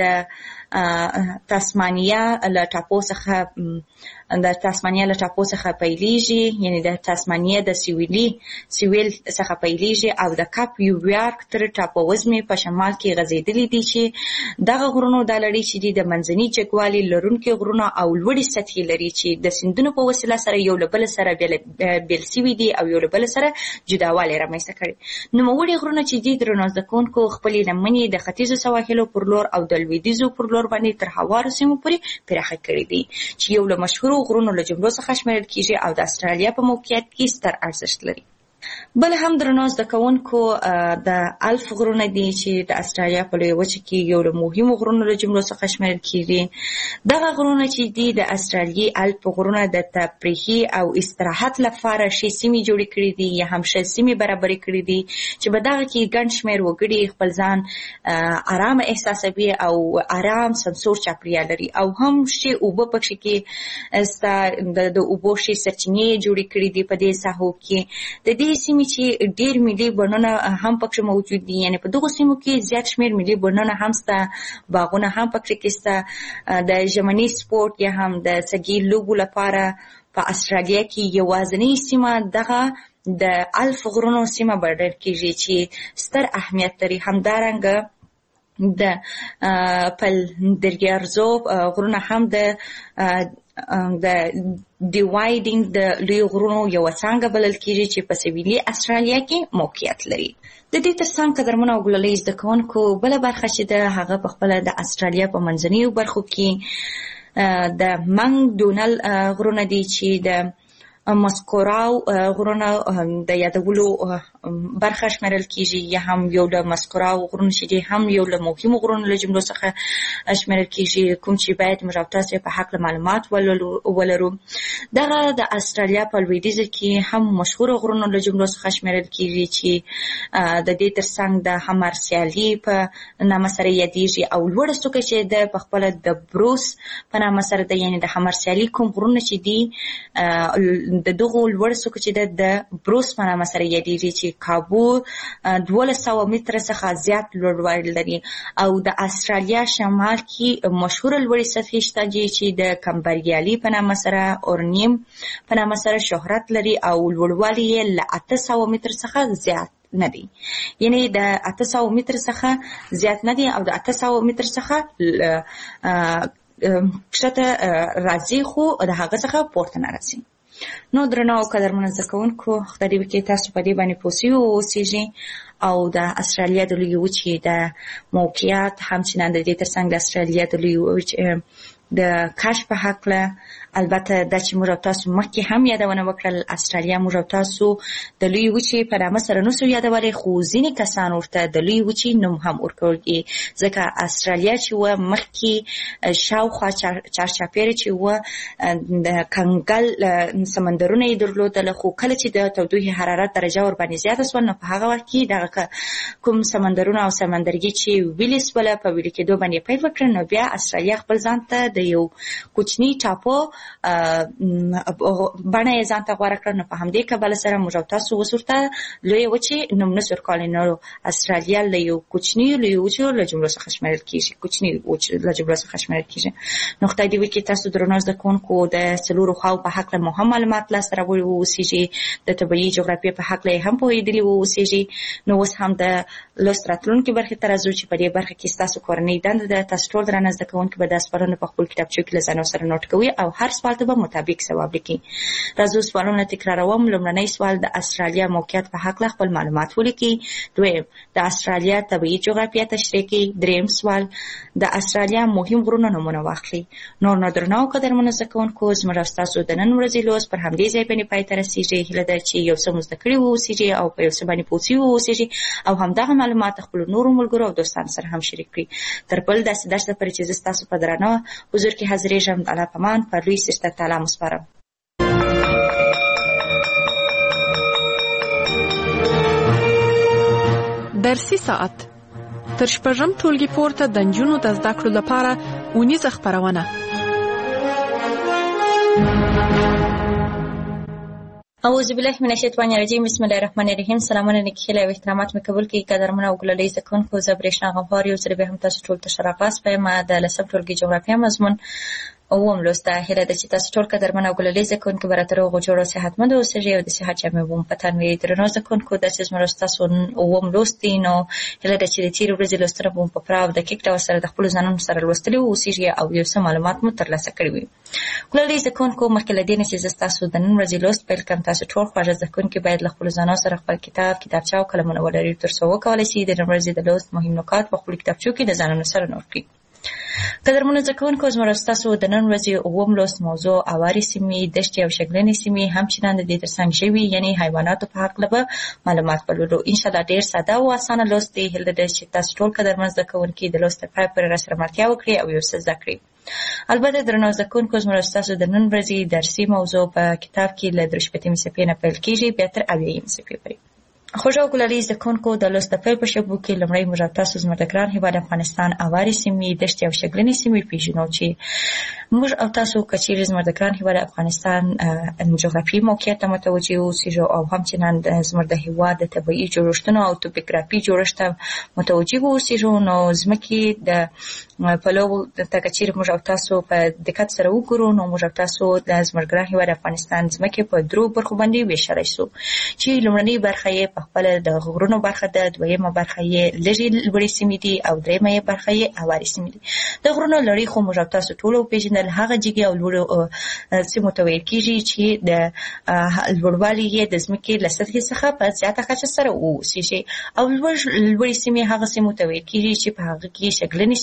تاسمانیا له ټاپو څخه د تاسمانیا له ټاپو څخه پیلیږي، یعنی د تاسمانیا د سویلي سویل څخه پیلیږي او د کاپ یویارک تر ټاپو وزمې په شمال کې غځېدلي دي چې دغه غرونو دا لړۍ چې دي د منځني جګوالي لرونکي غرونه او لوړې سطحې لري چې د سیندونو په وسیله سره یو له بل سره بیل سوي دي او یو له بل سره جداوالی رامنځته کړي. نوموړي غرونه چې دي درنو زده کوونکو خپلې لمنې د ختیځو سواحلو پر لور او د لویدیځو پر لور باندې تر هوارو سیمو پورې پراخه کړي دي چې یو له مشهورو غرونو له جملو څخه شمیرل کېږي او د استرالیا په موقعیت کې ستر ارزښت لري. بل هم درنو زده کوونکو د الف غرونه دي چې د استرالیا په لویه وچه کې یو له مهمو غرونو له جملو څخه شمیرل کېږي. دغه غرونه چې دي د استرالیې الف غرونه د تفریحي او استراحت لپاره ښې سیمې جوړې کړي دي یا هم ښه سیمې برابرې کړي دي چې په دغه کې ګڼ شمېر وګړي خپل ځان ارامه احساسوي او ارام سمسور چاپېریال لري او هم ښې اوبه پکې کې سته، د اوبو ښې سرچینې جوړې کړي دي په دې ساحو کې. د دې سیمې چې ډېر ملي بڼونه هم پکې موجود دي، یعنی په دغو سیمو کې زیات شمېر ملي بڼونه هم شته، باغونه هم پکې کې شته. د ژمني سپورټ یا هم د سګي لوبو لپاره په استرالیا کې یوازینۍ سیمه دغه د الف غرونو سیمه بلل کېږي چې ستر اهمیت لري. همدارنګه د پلندریارزو غرونه هم د د ډیوایډینګ د لوی غرونو یو څانګه بلل کېږي چې په سویلي استرالیا کې موقعیت لري. د دې ترڅنګ قدرمنو او ګلالۍ زده کوونکو بله برخه چې ده هغه په خپله د استرالیا په منځنیو برخو کې د منګ ډونل غرونه دي چې د مسکوراو غرونه د یادولو برخه شمېرل کیږي، یا هم یو له مسکوراو غرونه چې دي هم یو له مهمو غرونو له جملو څخه شمېرل کیږي، کوم چې باید موږ او تاسو په هکله معلومات ولرو. دغه د استرالیا په لویدیځ کې هم مشهور غرونو له جملو څخه شمېرل کیږي چې د دې ترڅنګ د همارسیالي په نامه سره یادېږي، او لوړه څوکه چې د په خپله د بروس په نامه سره ده، یعنې د همارسیالي کوم غرونه چې دي د دغو لوړه څوکه چې ده د بروس په نامه سره یادېږي چې کابو دولس سوه متره څخه زیات لوړوالی لري. او د استرالیا شمال کې مشهوره لوړې سطحې شته دي چې د کمبریالي په نامه سره اورنیم په نامه سره شهرت لري، او لوړوالی یې له اته سوه متر څخه زیات نه دی، یعنی د اته سوه متر څخه زیات نه دی، او د اته سوه متر څخه کښته راځي خو د هغه څخه پورته نه راځي. نو درنو او قدرمنو زده کوونکو، خدای دې وکړي تاسو په دې باندې پوه سوي واوسېږئ، او د استرالیا د لویې وچې د موقعیت همچنان د دې ترڅنګ د استرالیا د لویې وچې د کشف په هکله، البته دا چې موږ او تاسو مخکې هم یادونه وکړل، استرالیا موږ او تاسو د لویې وچې په نامه سره نسو یادولی، خو ځینې کسان ورته د لویې وچې نوم هم ورکول کېږي، ځکه استرالیا چې وه مخکې شاوخوا چارچاپېره چې وه د کنګل سمندرونه یې درلودله، خو کله چې د تودوخې حرارت درجه ورباندې زیاته سوه، نو په هغه وخت کې دغه کوم سمندرونه او سمندرګي چې ویلې سوله په ویلې کېدو باندې پیل وکړه، نو بیا استرالیا خپل ځان ته د یو کوچني ټاپو بڼه یې ځان ته غوره کړه. نو په همدې کبله سره موږ او تاسو اوس ورته لویې وچې نوم نسو ورکولی، نو استرالیا له یو کوچني لویې وچو له جملو څخه شمېرل کېږي، کوچني وچې له جملو څخه شمېرل کېږي. نو خدای دې وکړي تاسو درنو زده کوونکو د څلورو خواو په هکله مو هم معلومات لاسته راوړي واوسېږي، د طبیعي جغرافیې په هکله یې هم پوهېدلي واوسېږي. نو اوس هم د لوست راتلونکې برخې ته راځو چې په دې برخه کې ستاسو کورنۍ دنده ده. تاسو ټول درنه زده کوونکي به دا سوالونه په خپل کتابچو کې له ځانو سره نوټ کوئ، او هر سوال ته به مطابق ځواب لیکئ. راځو سوالونه تکراروم. لومړنی سوال د استرالیا موقعیت په هکله خپل معلومات ولیکئ. دویم، د استرالیا طبیعي جغرافیه تشریح کړئ. دریم سوال، د استرالیا مهم غرونه نومونه واخلئ. نور نو درنو او قدرمنو زده کوونکو، زموږ او ستاسو د نن ورځې لوست پر همدې ځای باندې پای ته رسېږي. هیله ده چې یو څه مو زده کړي واوسېږي او په یو څه باندې پوه سوي واوسېږي، او همدغه معلومات خپلو نورو ملګرو او دوستانو سره هم شریک کړي. تر بل داسې داسې پورې چې زه ستاسو په درانه حضور کې حاضرېږم، د الله په امان په لوی سرشته تعالی مو سپارم. درسي ساعت تر شپږم ټولګي پورته د نجونو د زده کړو لپاره اونیزه خپرونه. اعوذ بالله من الشیطان الرجیم. بسم الله الرحمن الرحیم. سلامونه نیکهیله او احترامات مې قبول کړئ. قدرمنه او ګلالۍ زده کوونکو، زه برېښنا غفار یو ځل بیا هم تاسو ټول ته ښه راغلاست په یم. د لسم ټولګي جغرافیه مضمون اووم لوست ده. هیله ده چې تاسو ټول قدرمنه او ګلالۍ زده کوونکي به راته روغ او جوړ او صحتمند اوسئ، او د صحت جامې به مو په تن وي. درنو زده کوونکو، داسې زموږ ستاسو اووم لوست دی، نو هیله ده چې د تېرې ورځې لوستونه به مو په پوره او دقیق ډول سره د خپلو ځانونو سره لوستلي واوسېږي، او یو څه معلومات مو ترلاسه کړي وي. ګلالۍ زده کوونکو، مخکې له دې نه چې زه ستاسو د نن ورځې لوست پیل کړم، تاسو ټول خواږه زده کوونکي باید له خپلو ځانونو سره خپل کتاب، کتابچه او قلمونه ولرئ، تر څو وکولی شئ د نن ورځې د لوست مهم نکات په خپلو کتابچو کې د ځانونو سره نوټ کړئ. قدرمنو زده کوونکو، زموږ ستاسو د نن ورځې اووم لوست موضوع اوارې سیمې، دښتې او شګلنې سیمې، همچنان د دې ترڅنګ ژوي یعنې حیواناتو په هکله به معلومات ولولو. انشاءالله ډېر ساده او اسانه لوست دی. هیله ده چې تاسو ټول قدرمن زده کوونکي د لوست تر پایه پورې راسره ملتیا وکړئ او یو څه زده کړئ. البته درنو زده کوونکو، زموږ ستاسو د نن ورځې درسي موضوع په کتاب کې له درې شپېتمې صفحې نه پیل کېږي بیا تر اویایمې صفحې پورې. خوږو او ګلالۍ زده کوونکو، د لوست د پیل په شېبو کې لومړی موږ او تاسو زموږ د ګران هېواد افغانستان اوارې سیمې، دښتې او شګلنې سیمې پېژنو چې موږ او تاسو که چیرې زموږ د ګران هېواد افغانستان جغرافیایي موقعیت ته متوجه اوسېږو، او همچنان زموږ د هېواد د طبیعي جوړښتونو او توپوګرافي جوړښت ته متوجه اوسېږو، نو ځمکې د پلو ته که چیرې موږ او تاسو په دقت سره وګورو، نو موږ او تاسو د زموږ ګران هېواد افغانستان ځمکې په درو برخو باندې ویشلی سو، چې لومړنۍ برخه یې په خپله د غرونو برخه ده، دویمه برخه یې لږې لوړې سیمې دي، او درېیمه یې برخه یې هوارې سیمې دي. د غرونو لړۍ خو موږ او تاسو ټولو وپېژندل، هغه جګې او لوړو سیمو ته ویل کېږي چې د لوړوالي یې د ځمکې له سطحې څخه په زیاته کچه سره واوسېږي، او لوړې سیمې هغه سیمو ته ویل کېږي چې په هغه کې شګلنې سیمې وو،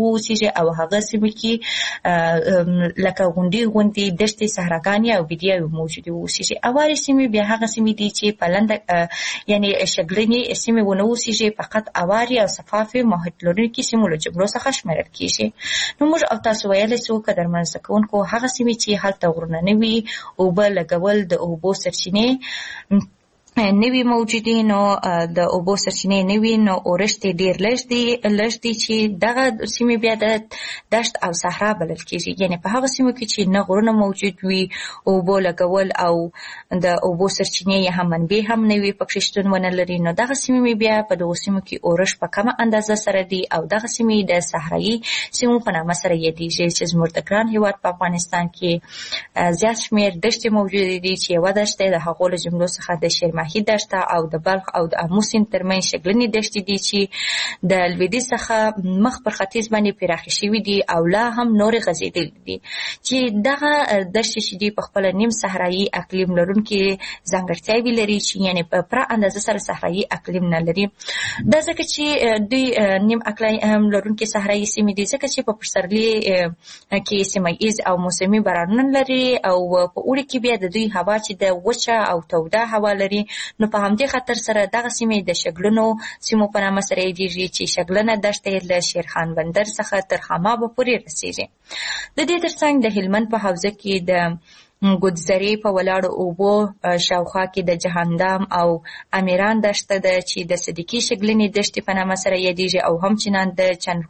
اوسېږي او هغه سیمې کې لکه غونډۍ غوندې دښتې صحراګانې او بیدیاوې موجودې اوسېږي. اوارې سیمې بیا هغه سیمې دي چې په لنډه یعنې شګلنې سیمې ونه اوسېږي، فقط اوارې او صفافې محیط لرونکي سیمو له جملو څخه شمیرل کېږي. نو موږ او تاسو ویلی سو قدرمنو زده کوونکو هغه سیمې چې هلته غرونه نه وي، اوبه لګول د اوبو سرچینې نوی موجودی، نو د اوبو سرچینې نوی، نو اورښت ډیر لږ دی لږ دی چې دغه سیمې بیا د دشت او صحرا بلل کېږي. یعنې په هغه سیمو کې چې نه غرونه موجود وي، اوبو لګول او د اوبو سرچینې یا هم منبع هم نه وي پکې شتون ونه لري، نو دغه سیمې بیا په دغو سیمو کې اورښت په کمه اندازه سره دی او دغه سیمې د صحرایي سیمو په نامه سره یادېږي. چې زموږ د ګران هېواد په افغانستان کې زیات شمېر دښتې موجودې دي چې یوه دښته د هغو له جملو څخه د شیرمحي دښته او د بلخ او د آمو سیند ترمنځ شګلنې دښتې دي چې د لویدیځ څخه مخ پر ختیځ باندې پراخې شوي دي او لا هم نورې غځېدلې دي. چې دغه دښتې چې دي په خپله نیم صحرایي اقلیم لرونکي ځانګړتیاوې لري، چې یعنې په پوره اندازه سره صحرایي اقلیم نه لري. دا ځکه چې دوی نیم اقلیم لرونکي صحرایي سیمې دي، ځکه چې په پسرلي کې سیمه ییز او موسمي بارانونه لري او په اوړي کې بیا د دوی هوا چې د وچه او توده هوا لري. نو په همدې خاطر سره دغه سیمې د شګلنو سیمو په نامه سره یادېږي، چې شګلنه دښته له شیرخان بندر څخه تر خامابه پورې رسېږي. د دې ترڅنګ د هلمند په حوزه کې د ګودزرې په ولاړو اوبو شاوخوا کې د جهندام او امیران دښته ده چې د صدیقي شګلنې دښتې په نامه سره یادېږي، او همچنان د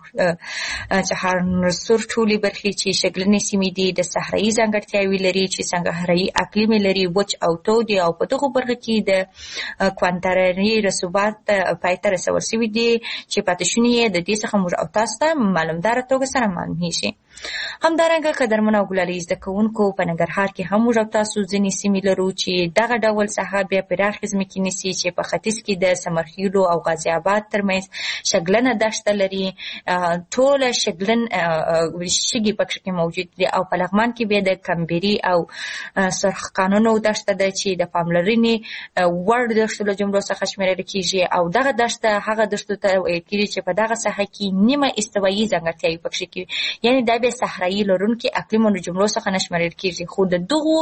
چهارسور ټولې برخې چې شګلنې سیمې دي د صحرایي ځانګړتیاوې لري، چې صحرایي اقلیم لري، وچ او تود، او په دغو برخو کې د کوانتراري رسوبات پای ته رسول شوي دي چې پاتې شوني یې د دې څخه موږ او تاسو ته معلومداره توګه سره معلومیږي. همدارنګه قدرمنو او ګلالي زده کوونکو په ننګرهار کې هم موږ او تاسو ځینې سیمې لرو چې دغه ډول ساحه بیا پراخې ځمکې نیسي، چې په ختیځ کې د سمرخیلو او غازي آباد ترمنځ شګلنه دښته لري. ټوله شګلن شګې پکې کې موجود دي، او په لغمان کې بیا د کمبري او سرخ قانونو دښته ده چې د پاملرنې وړ دښتو له جملو څخه شمیرل کېږي. او دغه دښته هغه دښتو ته ویل کېږي چې په دغه ساحه کې نیمه استوایي ځانګړتیاوې پکې کې، یعنې دا بیا صحرایي لرونکي اقلیمونو جملو څخه نه شمیرل کېږي. خو د دغو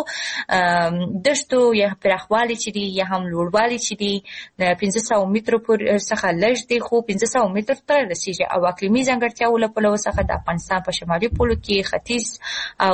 دښتو یا پراخوالی چې دي یا هم لوړوالی چې دي د پنځه سوه مترو څخه لږ دی، خو پنځه سوه مترو ته رسېږي. او اقلیمي ځانګړتیاوو له پلوه څخه د افغانستان په شمالي پولو کې ختیځ او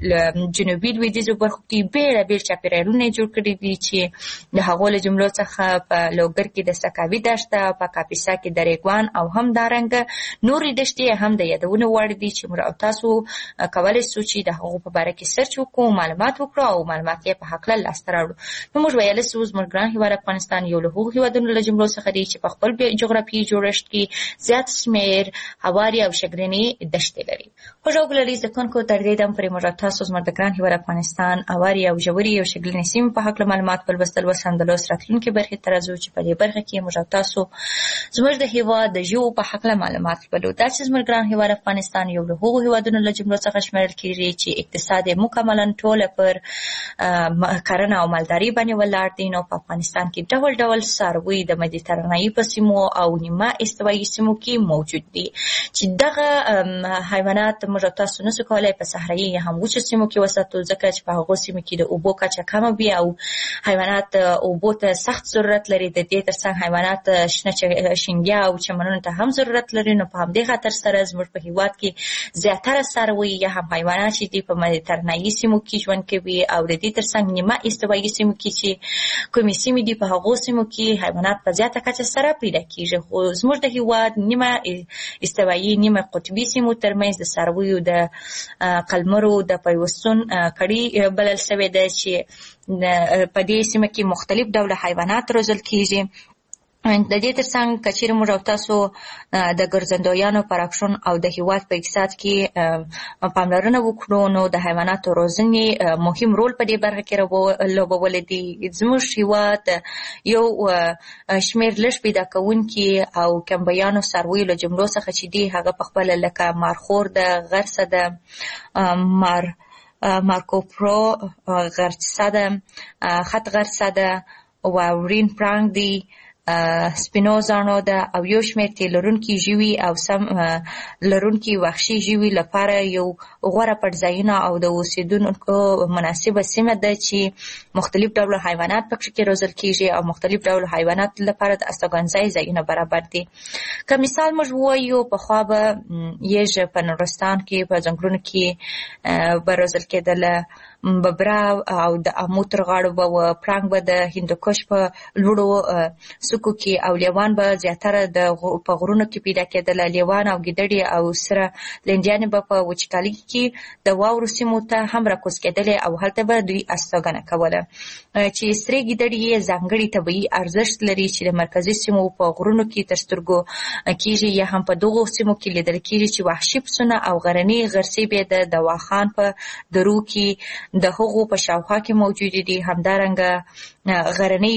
جنوبي لویدیځو برخو کې بېلابېل چاپېریالونه جوړ کړي دي، چې د هغو له جملو څخه په لوګر کې د سکاوي دښته، په کاپیسا کې د ریګوان او همدارنګه نورې دښتې هم د یادونې وړ دي چې موږ او تاسو کولی شو چې د هغو په باره کې سرچ وکړو، معلومات وکړو او معلومات یې په هکله لاسته راوړو. نو موږ ویلی شو زموږ ګران هېواد افغانستان یو له هغو هېوادونو له جملو څخه دی چې په خپل جغرافیایي جوړښت کې زیات شمېر هوارې او شګلنې دښتې لري. خوږ او ګلالي زده کوونکو، تر دې دم پورې موږ او تاسو زموږ د ګران هېواد افغانستان هوارې او ژورې او شګلنې سیمې په هکله معلومات ولوستل. اوس هم د لوست راتلونکې برخې ته راځو چې په دې برخه کې موږ او تاسو زموږ د هېواد د ژوو په هکله معلومات لولو. دا چې زموږ ګران هېواد افغانستان یو له هغو هېوادونو له جملو څخه شمیرل کېږي چې اقتصاد یې مکملا ټوله پر کرنه او مالداري باندې ولاړ دی. نو په افغانستان کې ډول ډول څاروي د مدیترانه‌ایي په سیمو او نیمه استوایي سیمو کې موجود دي، چې دغه حیوانات موږ تاسو نشو کولای په صحرایي یا هم وچو سیمو کې وساتو، ځکه چې په هغو سیمو کې د اوبو کچه کمه وي او حیوانات اوبو ته سخت ضرورت لري. د دې ترڅنګ حیوانات شنه شینګیا او چمنونو ته هم ضرورت لري. نو په همدې خاطر سره زموږ په هېواد کې زیاتره څاروي یا هم حیوانات چې دي په مدیترانه‌ایي سیمو کې ژوند کوي، او د دې ترڅنګ نیمه استوایي سیمو کې چې کومې سیمې دي په هغو سیمو کې حیوانات په زیاته کچه سره پیدا کېږي. خو زموږ د هېواد نیمه استوایي نیمه قطبي سیمو ترمنځ د څارویو د قلمرو د پیوستون کړي بلل شوې ده، چې په دې سیمه کې مختلف ډوله حیوانات روزل کېږي. د دې ترڅنګ که چیرې موږ او تاسو د ګرځندویانو پر اکشن او د هېواد په اقتصاد کې پاملرنه وکړو، نو د حیواناتو روزنې مهم رول په دې برخه کې لوبولی دی. زموږ هېواد یو شمېر لږ پیدا کوونکي او کمبیانو څارویو له جملو څخه چې دي هغه په خپله لکه مارخور ده، غرڅه ده، مار مارکوپرو غرڅه ده، خط غرڅه ده، واورین پړانګ دی، سپینو زاڼو ده او یو شمېر تیل لرونکي ژوي او سم لرونکي وحشي ژوي لپاره یو غوره پټځایونه او د اوسېدونکو مناسبه سیمه ده چې مختلف ډول حیوانات پکې کې روزل کیږي او مختلف ډول حیوانات لپاره د استوګنځای ځایونه برابر دي. که مثال موږ ووایو پخوا به یږ په نورستان کې په ځنګلونو کې به روزل کېدله، ببره او د امو تر غاړو به و، پړانګ به د هندوکش په لوړو څوکو کې او لیوان به زیاتره د په غرونو کې پیدا کېدله. لیوان او ګیدړې او سره لنډیانې به په وچکالي کې د واورو سیمو ته هم راکوز کېدلې او هلته به دوی استوګنه کوله، چې سرې ګیدړې یې ځانګړي طبیعي ارزښت لري چې د مرکزي سیمو په غرونو کې تر سترګو کېږي، یا هم په دغو سیمو کې لیدل کېږي چې وحشي پسونه او غرني غرڅې به د دواخان په درو کې د هغو په شاوخوا کې موجود دي. همدارنګه غرنۍ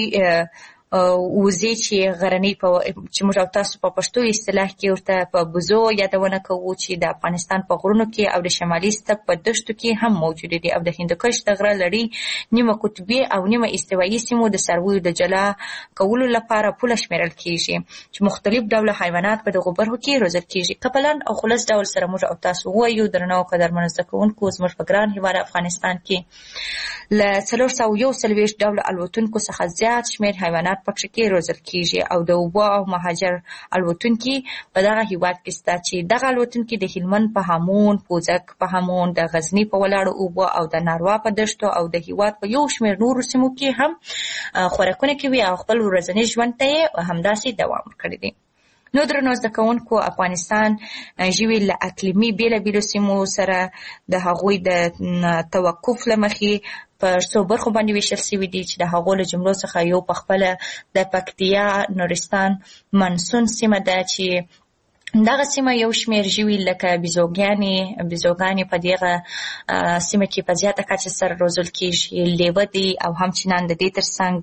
وزې چې غرنۍ په چې موږ او تاسو په پښتو اصطلاح کې ورته په بزو یادونه کوو، چې د افغانستان په غرونو کې او د شمالي ستپ په دښتو کې هم موجود دي او د هندوکش د غره لړۍ نیمه قطبي او نیمه استوایي سیمو د څارویو د جلا کولو لپاره پوله شمیرل کېږي چې مختلف ډوله حیوانات په دغو برخو کې روزل کېږي. که په لنډ او خلاص ډول سره موږ او تاسو ووایو درنو قدرمنو زده کوونکو، زموږ په ګران هېواد افغانستان کې له څلور سوه یو څلوېښت ډوله الوتونکو څخه زیات شمېر حیوانات پکې کې روزل کېږي او د اوبو او مهاجر الوتونکي په دغه هېواد کې شته چې دغه الوتونکي د هلمند په هامون، پوزک په هامون، د غزني په ولاړو اوبو او د ناروا په دښتو او د هېواد په یو شمېر نورو سیمو کې هم خوراکونه کوي او خپل ورځني ژوند ته یې همداسې دوام ورکړی دی. نو درنو زده کوونکو، افغانستان ژوي له اقلیمي بېلابېلو سیمو سره د هغوی د توقف له مخې په څو برخو باندې ویشل شوي دي چې د هغو له جملو څخه یو په خپله د پکتیا نورستان منسون سیمه ده چې دغه سیمه یو شمېر ژوي لکه بیزوګانې بیزوګانې په دغه سیمه کې په زیاته کچه سره روزل کېږي، لیوه دي او همچنان د دې تر څنګ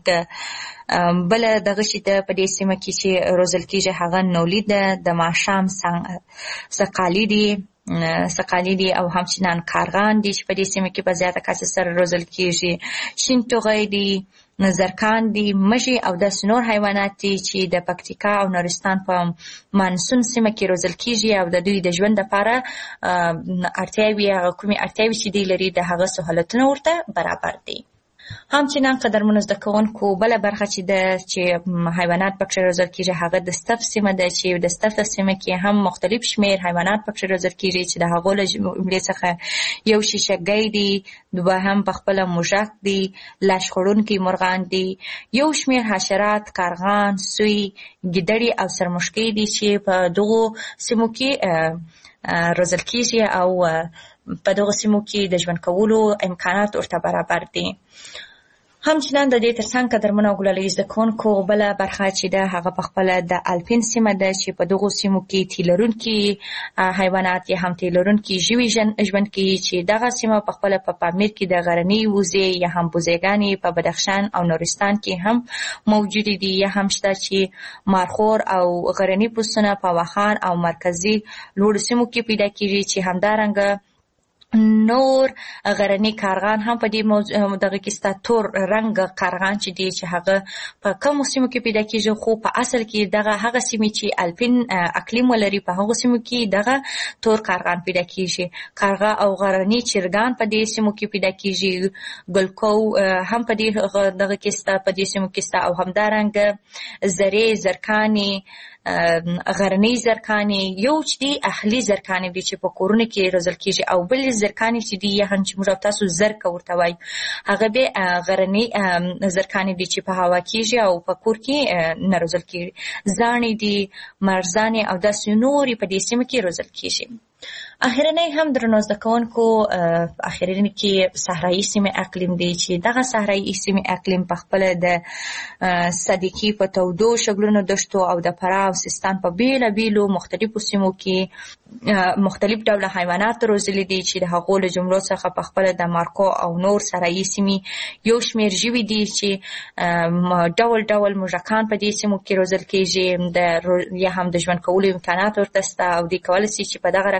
بله دغه شي ده په دې سیمه کې چې روزل کېږي هغه نولي ده، د ماښام سقالي دي سقالي دي او همچنان کارغان دي چې په دې سیمه کې په زیاته کچه سره روزل کېږي، شین ټوغی دي، زرکان دي، مږي او داسې نور حیوانات دي چې د پکتیکا او نورستان په مانسون سیمه کې روزل کېږي او د دوی د ژوند لپاره اړتیاوې هغه کومې اړتیاوې چې دوی لري د هغه سهولتونه ورته برابر دي. همچنان قدرمنو زده کوونکو، بله برخه چې ده چې حیوانات پکې روزل کېږي هغه د ستف سیمه ده چې د ستف سیمه کې هم مختلف شمېر حیوانات پکې روزل کېږي چې د هغو له جملې څخه یو شیشګۍ دي، دوهم پخپله موږک دي، لاش خوړونکي مرغان دي، یو شمېر حشرات، کارغان، سوی، ګیدړې او سرمشکۍ دي چې په دغو سیمو کې روزل کېږي او په دغو سیمو کې د ژوند کولو امکانات ورته برابر دي. همچنان د دې ترڅنګ قدرمنو او ګلالي زده کوونکو، بله برخه چې ده هغه پخپله د الپین سیمه ده چې په دغو سیمو کې تیل لرونکي حیوانات یا هم تیل لرونکي ژوي ژوند کوي چې دغه سیمه پخپله په پامیر کې د غرنۍ وزې یا هم بوزېګانې په بدخشان او نورستان کې هم موجودې دي، یا هم شته چې مارخور او غرني پسونه په واخان او مرکزي لوړو سیمو کې پیدا کېږي چې همدارنګه نور غرني کارغان هم په دې دغه کې ستا تور رنګ کارغان چې دی چې هغه په کومو سیمو کې پیدا کېږي، خو په اصل کې دغه هغه سیمې چې الپین اقلیم ولري په هغو سیمو کې دغه تور کارغان پیدا کېږي. کارغه او غرني چرګان په دې سیمو کې پیدا کېږي، ګلکو هم په دې دغه کې ستا په دې سیمو کې ستا او همدارنګه زرې، زرکانې، غرنۍ زرکانې، یو چې دی اهلي زرکانې دي چې په کورونو کې روزل کېږي او بل زرکانې چې دي یا هم چې موږ تاسو زرکه ورته وایو هغه به غرنۍ زرکانې دي چې په هوا کېږي او په کور کې نه روزل کېږي. زاڼې دي، مرزانې او داسې نورې په دې سیمه کې روزل کېږي. اخرنی هم درنو زده کوونکو، اخرنی کې صحرایي سیمې اقلیم دی چې دغه صحرایي سیمې اقلیم په خپله د صدیقي په تودو شګلونو دښتو او د فراه او سیستان په بېلابېلو مختلفو سیمو کې مختلف ډوله حیوانات روزلي دي چې د هغو له جملو څخه په خپله د مارکو او نور صحرایي سیمې یو شمېر ژوي دي چې ډول ډول موږکان په دې سیمو کې روزل کېږي، د یا هم د ژوند کولو امکانات ورته شته او دوی کولی شي چې په دغه رقم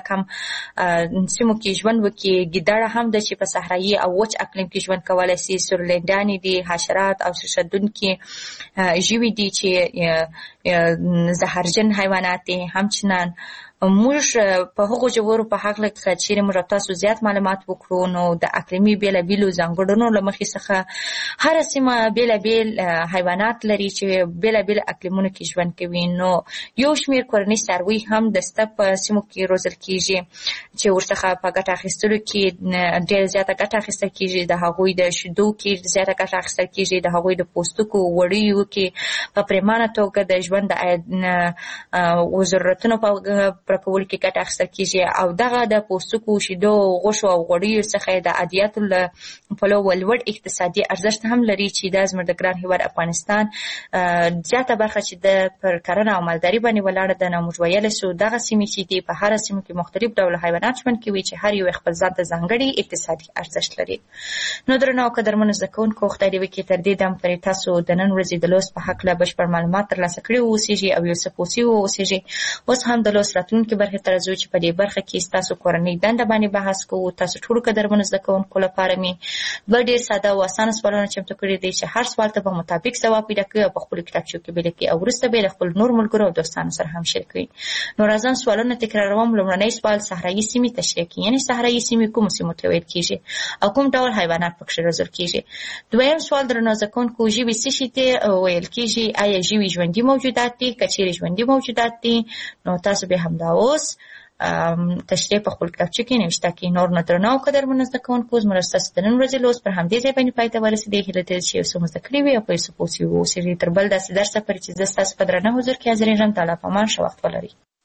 کم سیمو کې ژوند وکړي. ګیدړه هم ده چې په صحرایي او وچ اقلیم کې ژوند کولی شي. سورلنډانې دي، حشرات او ششدونکي ژوي دي چې زهرجن حیوانات دي. همچنان موږ په هغو ژورو په هکله که چیرې موږ تاسو زیات معلومات وکړو نو د اقلیمي بېلابېلو ځانګړنو له مخې څخه هره سیمه بېلابېل حیوانات لري چې بېلابېل اقلیمونو کې ژوند کوي. نو یو شمېر کورني څاروي هم د سته په سیمو کې روزل کېږي چې ورڅخه په ګټه اخیستلو کې ډېره زیاته ګټه اخیستل کېږي. د هغوی د شیدو کې زیاته ګټه اخیستل کېږي، د هغوی د پوستکو وړیو کې په پرېمانه توګه د ژوند د ضرورتونو په پوره کولو کې ګټه اخیستل کېږي. او دغه د پوستکو، شیدو، غوښو او غوړیو څخه د عادیاتو له پلوه لوړ اقتصادي ارزښت هم لري چې دا زموږ د ګران هېواد افغانستان زیاته برخه چې د پر کرنه او مالداري باندې ولاړه ده. نو موږ ویلی سو دغه سیمې چې دي په هره سیمه کې مختلف ډوله حیوانات ژوند کوي چې هر یو خپل ځان ته ځانګړي اقتصادي ارزښت لري. نو درنو او قدرمنو زده کوونکو، خدای دې وکړي تر دې دم پورې تاسو د نن ورځې د لوست په هکله بشپړ معلومات ترلاسه کړي واوسېږي او یو څه پوه واوسېږي. اوس هم د لوست راتلونکې برخې ته راځو چې په دې برخه کې ستاسو کورنۍ دنده باندې بحث کوو. تاسو ټولو قدرمنو زده کوونکو لپاره مې دوه ډېر ساده او اسانه سوالونه چمتو کړي دي چې هر سوال ته به مطابق ځواب پیدا کړئ او په خپلو کتابچو کې به لیکئ او وروسته به یې له خپلو نور ملګرو او دوستانو سره هم شریک کړئ. نو راځم سوالونه تکراروم. لومړنی سوال صحرایي سیمې تشریح کړي، یعنې صحرایي سیمې کومو سیمو ته ویل کېږي او کوم ډول حیوانات پکښې روزل کېږي. دویم سوال درنو زده کوونکو، ژوي څه شي ته ویل کېږي؟ آیا ژوي ژوندي موجودات دي؟ که چیرې ژوندي موجودات دي نو تاسو به همدا اوس تشریح په خپل کتابچه کې نوشته کړئ. نور نو درنو قدرمنو زده کوونکو، زموږ ستاسو د نن ورځې لوست پر همدې ځای باندې پای ته ورسېدی. هیله ده چې یو څه مو زده کړي وي او په یو څه پوه سوي واوسېږئ. تر بل داسې درسه پورې چې زه ستاسو په درانه حضور کې حاضرېږم، تعالی په امان، ښه وخت ولرئ.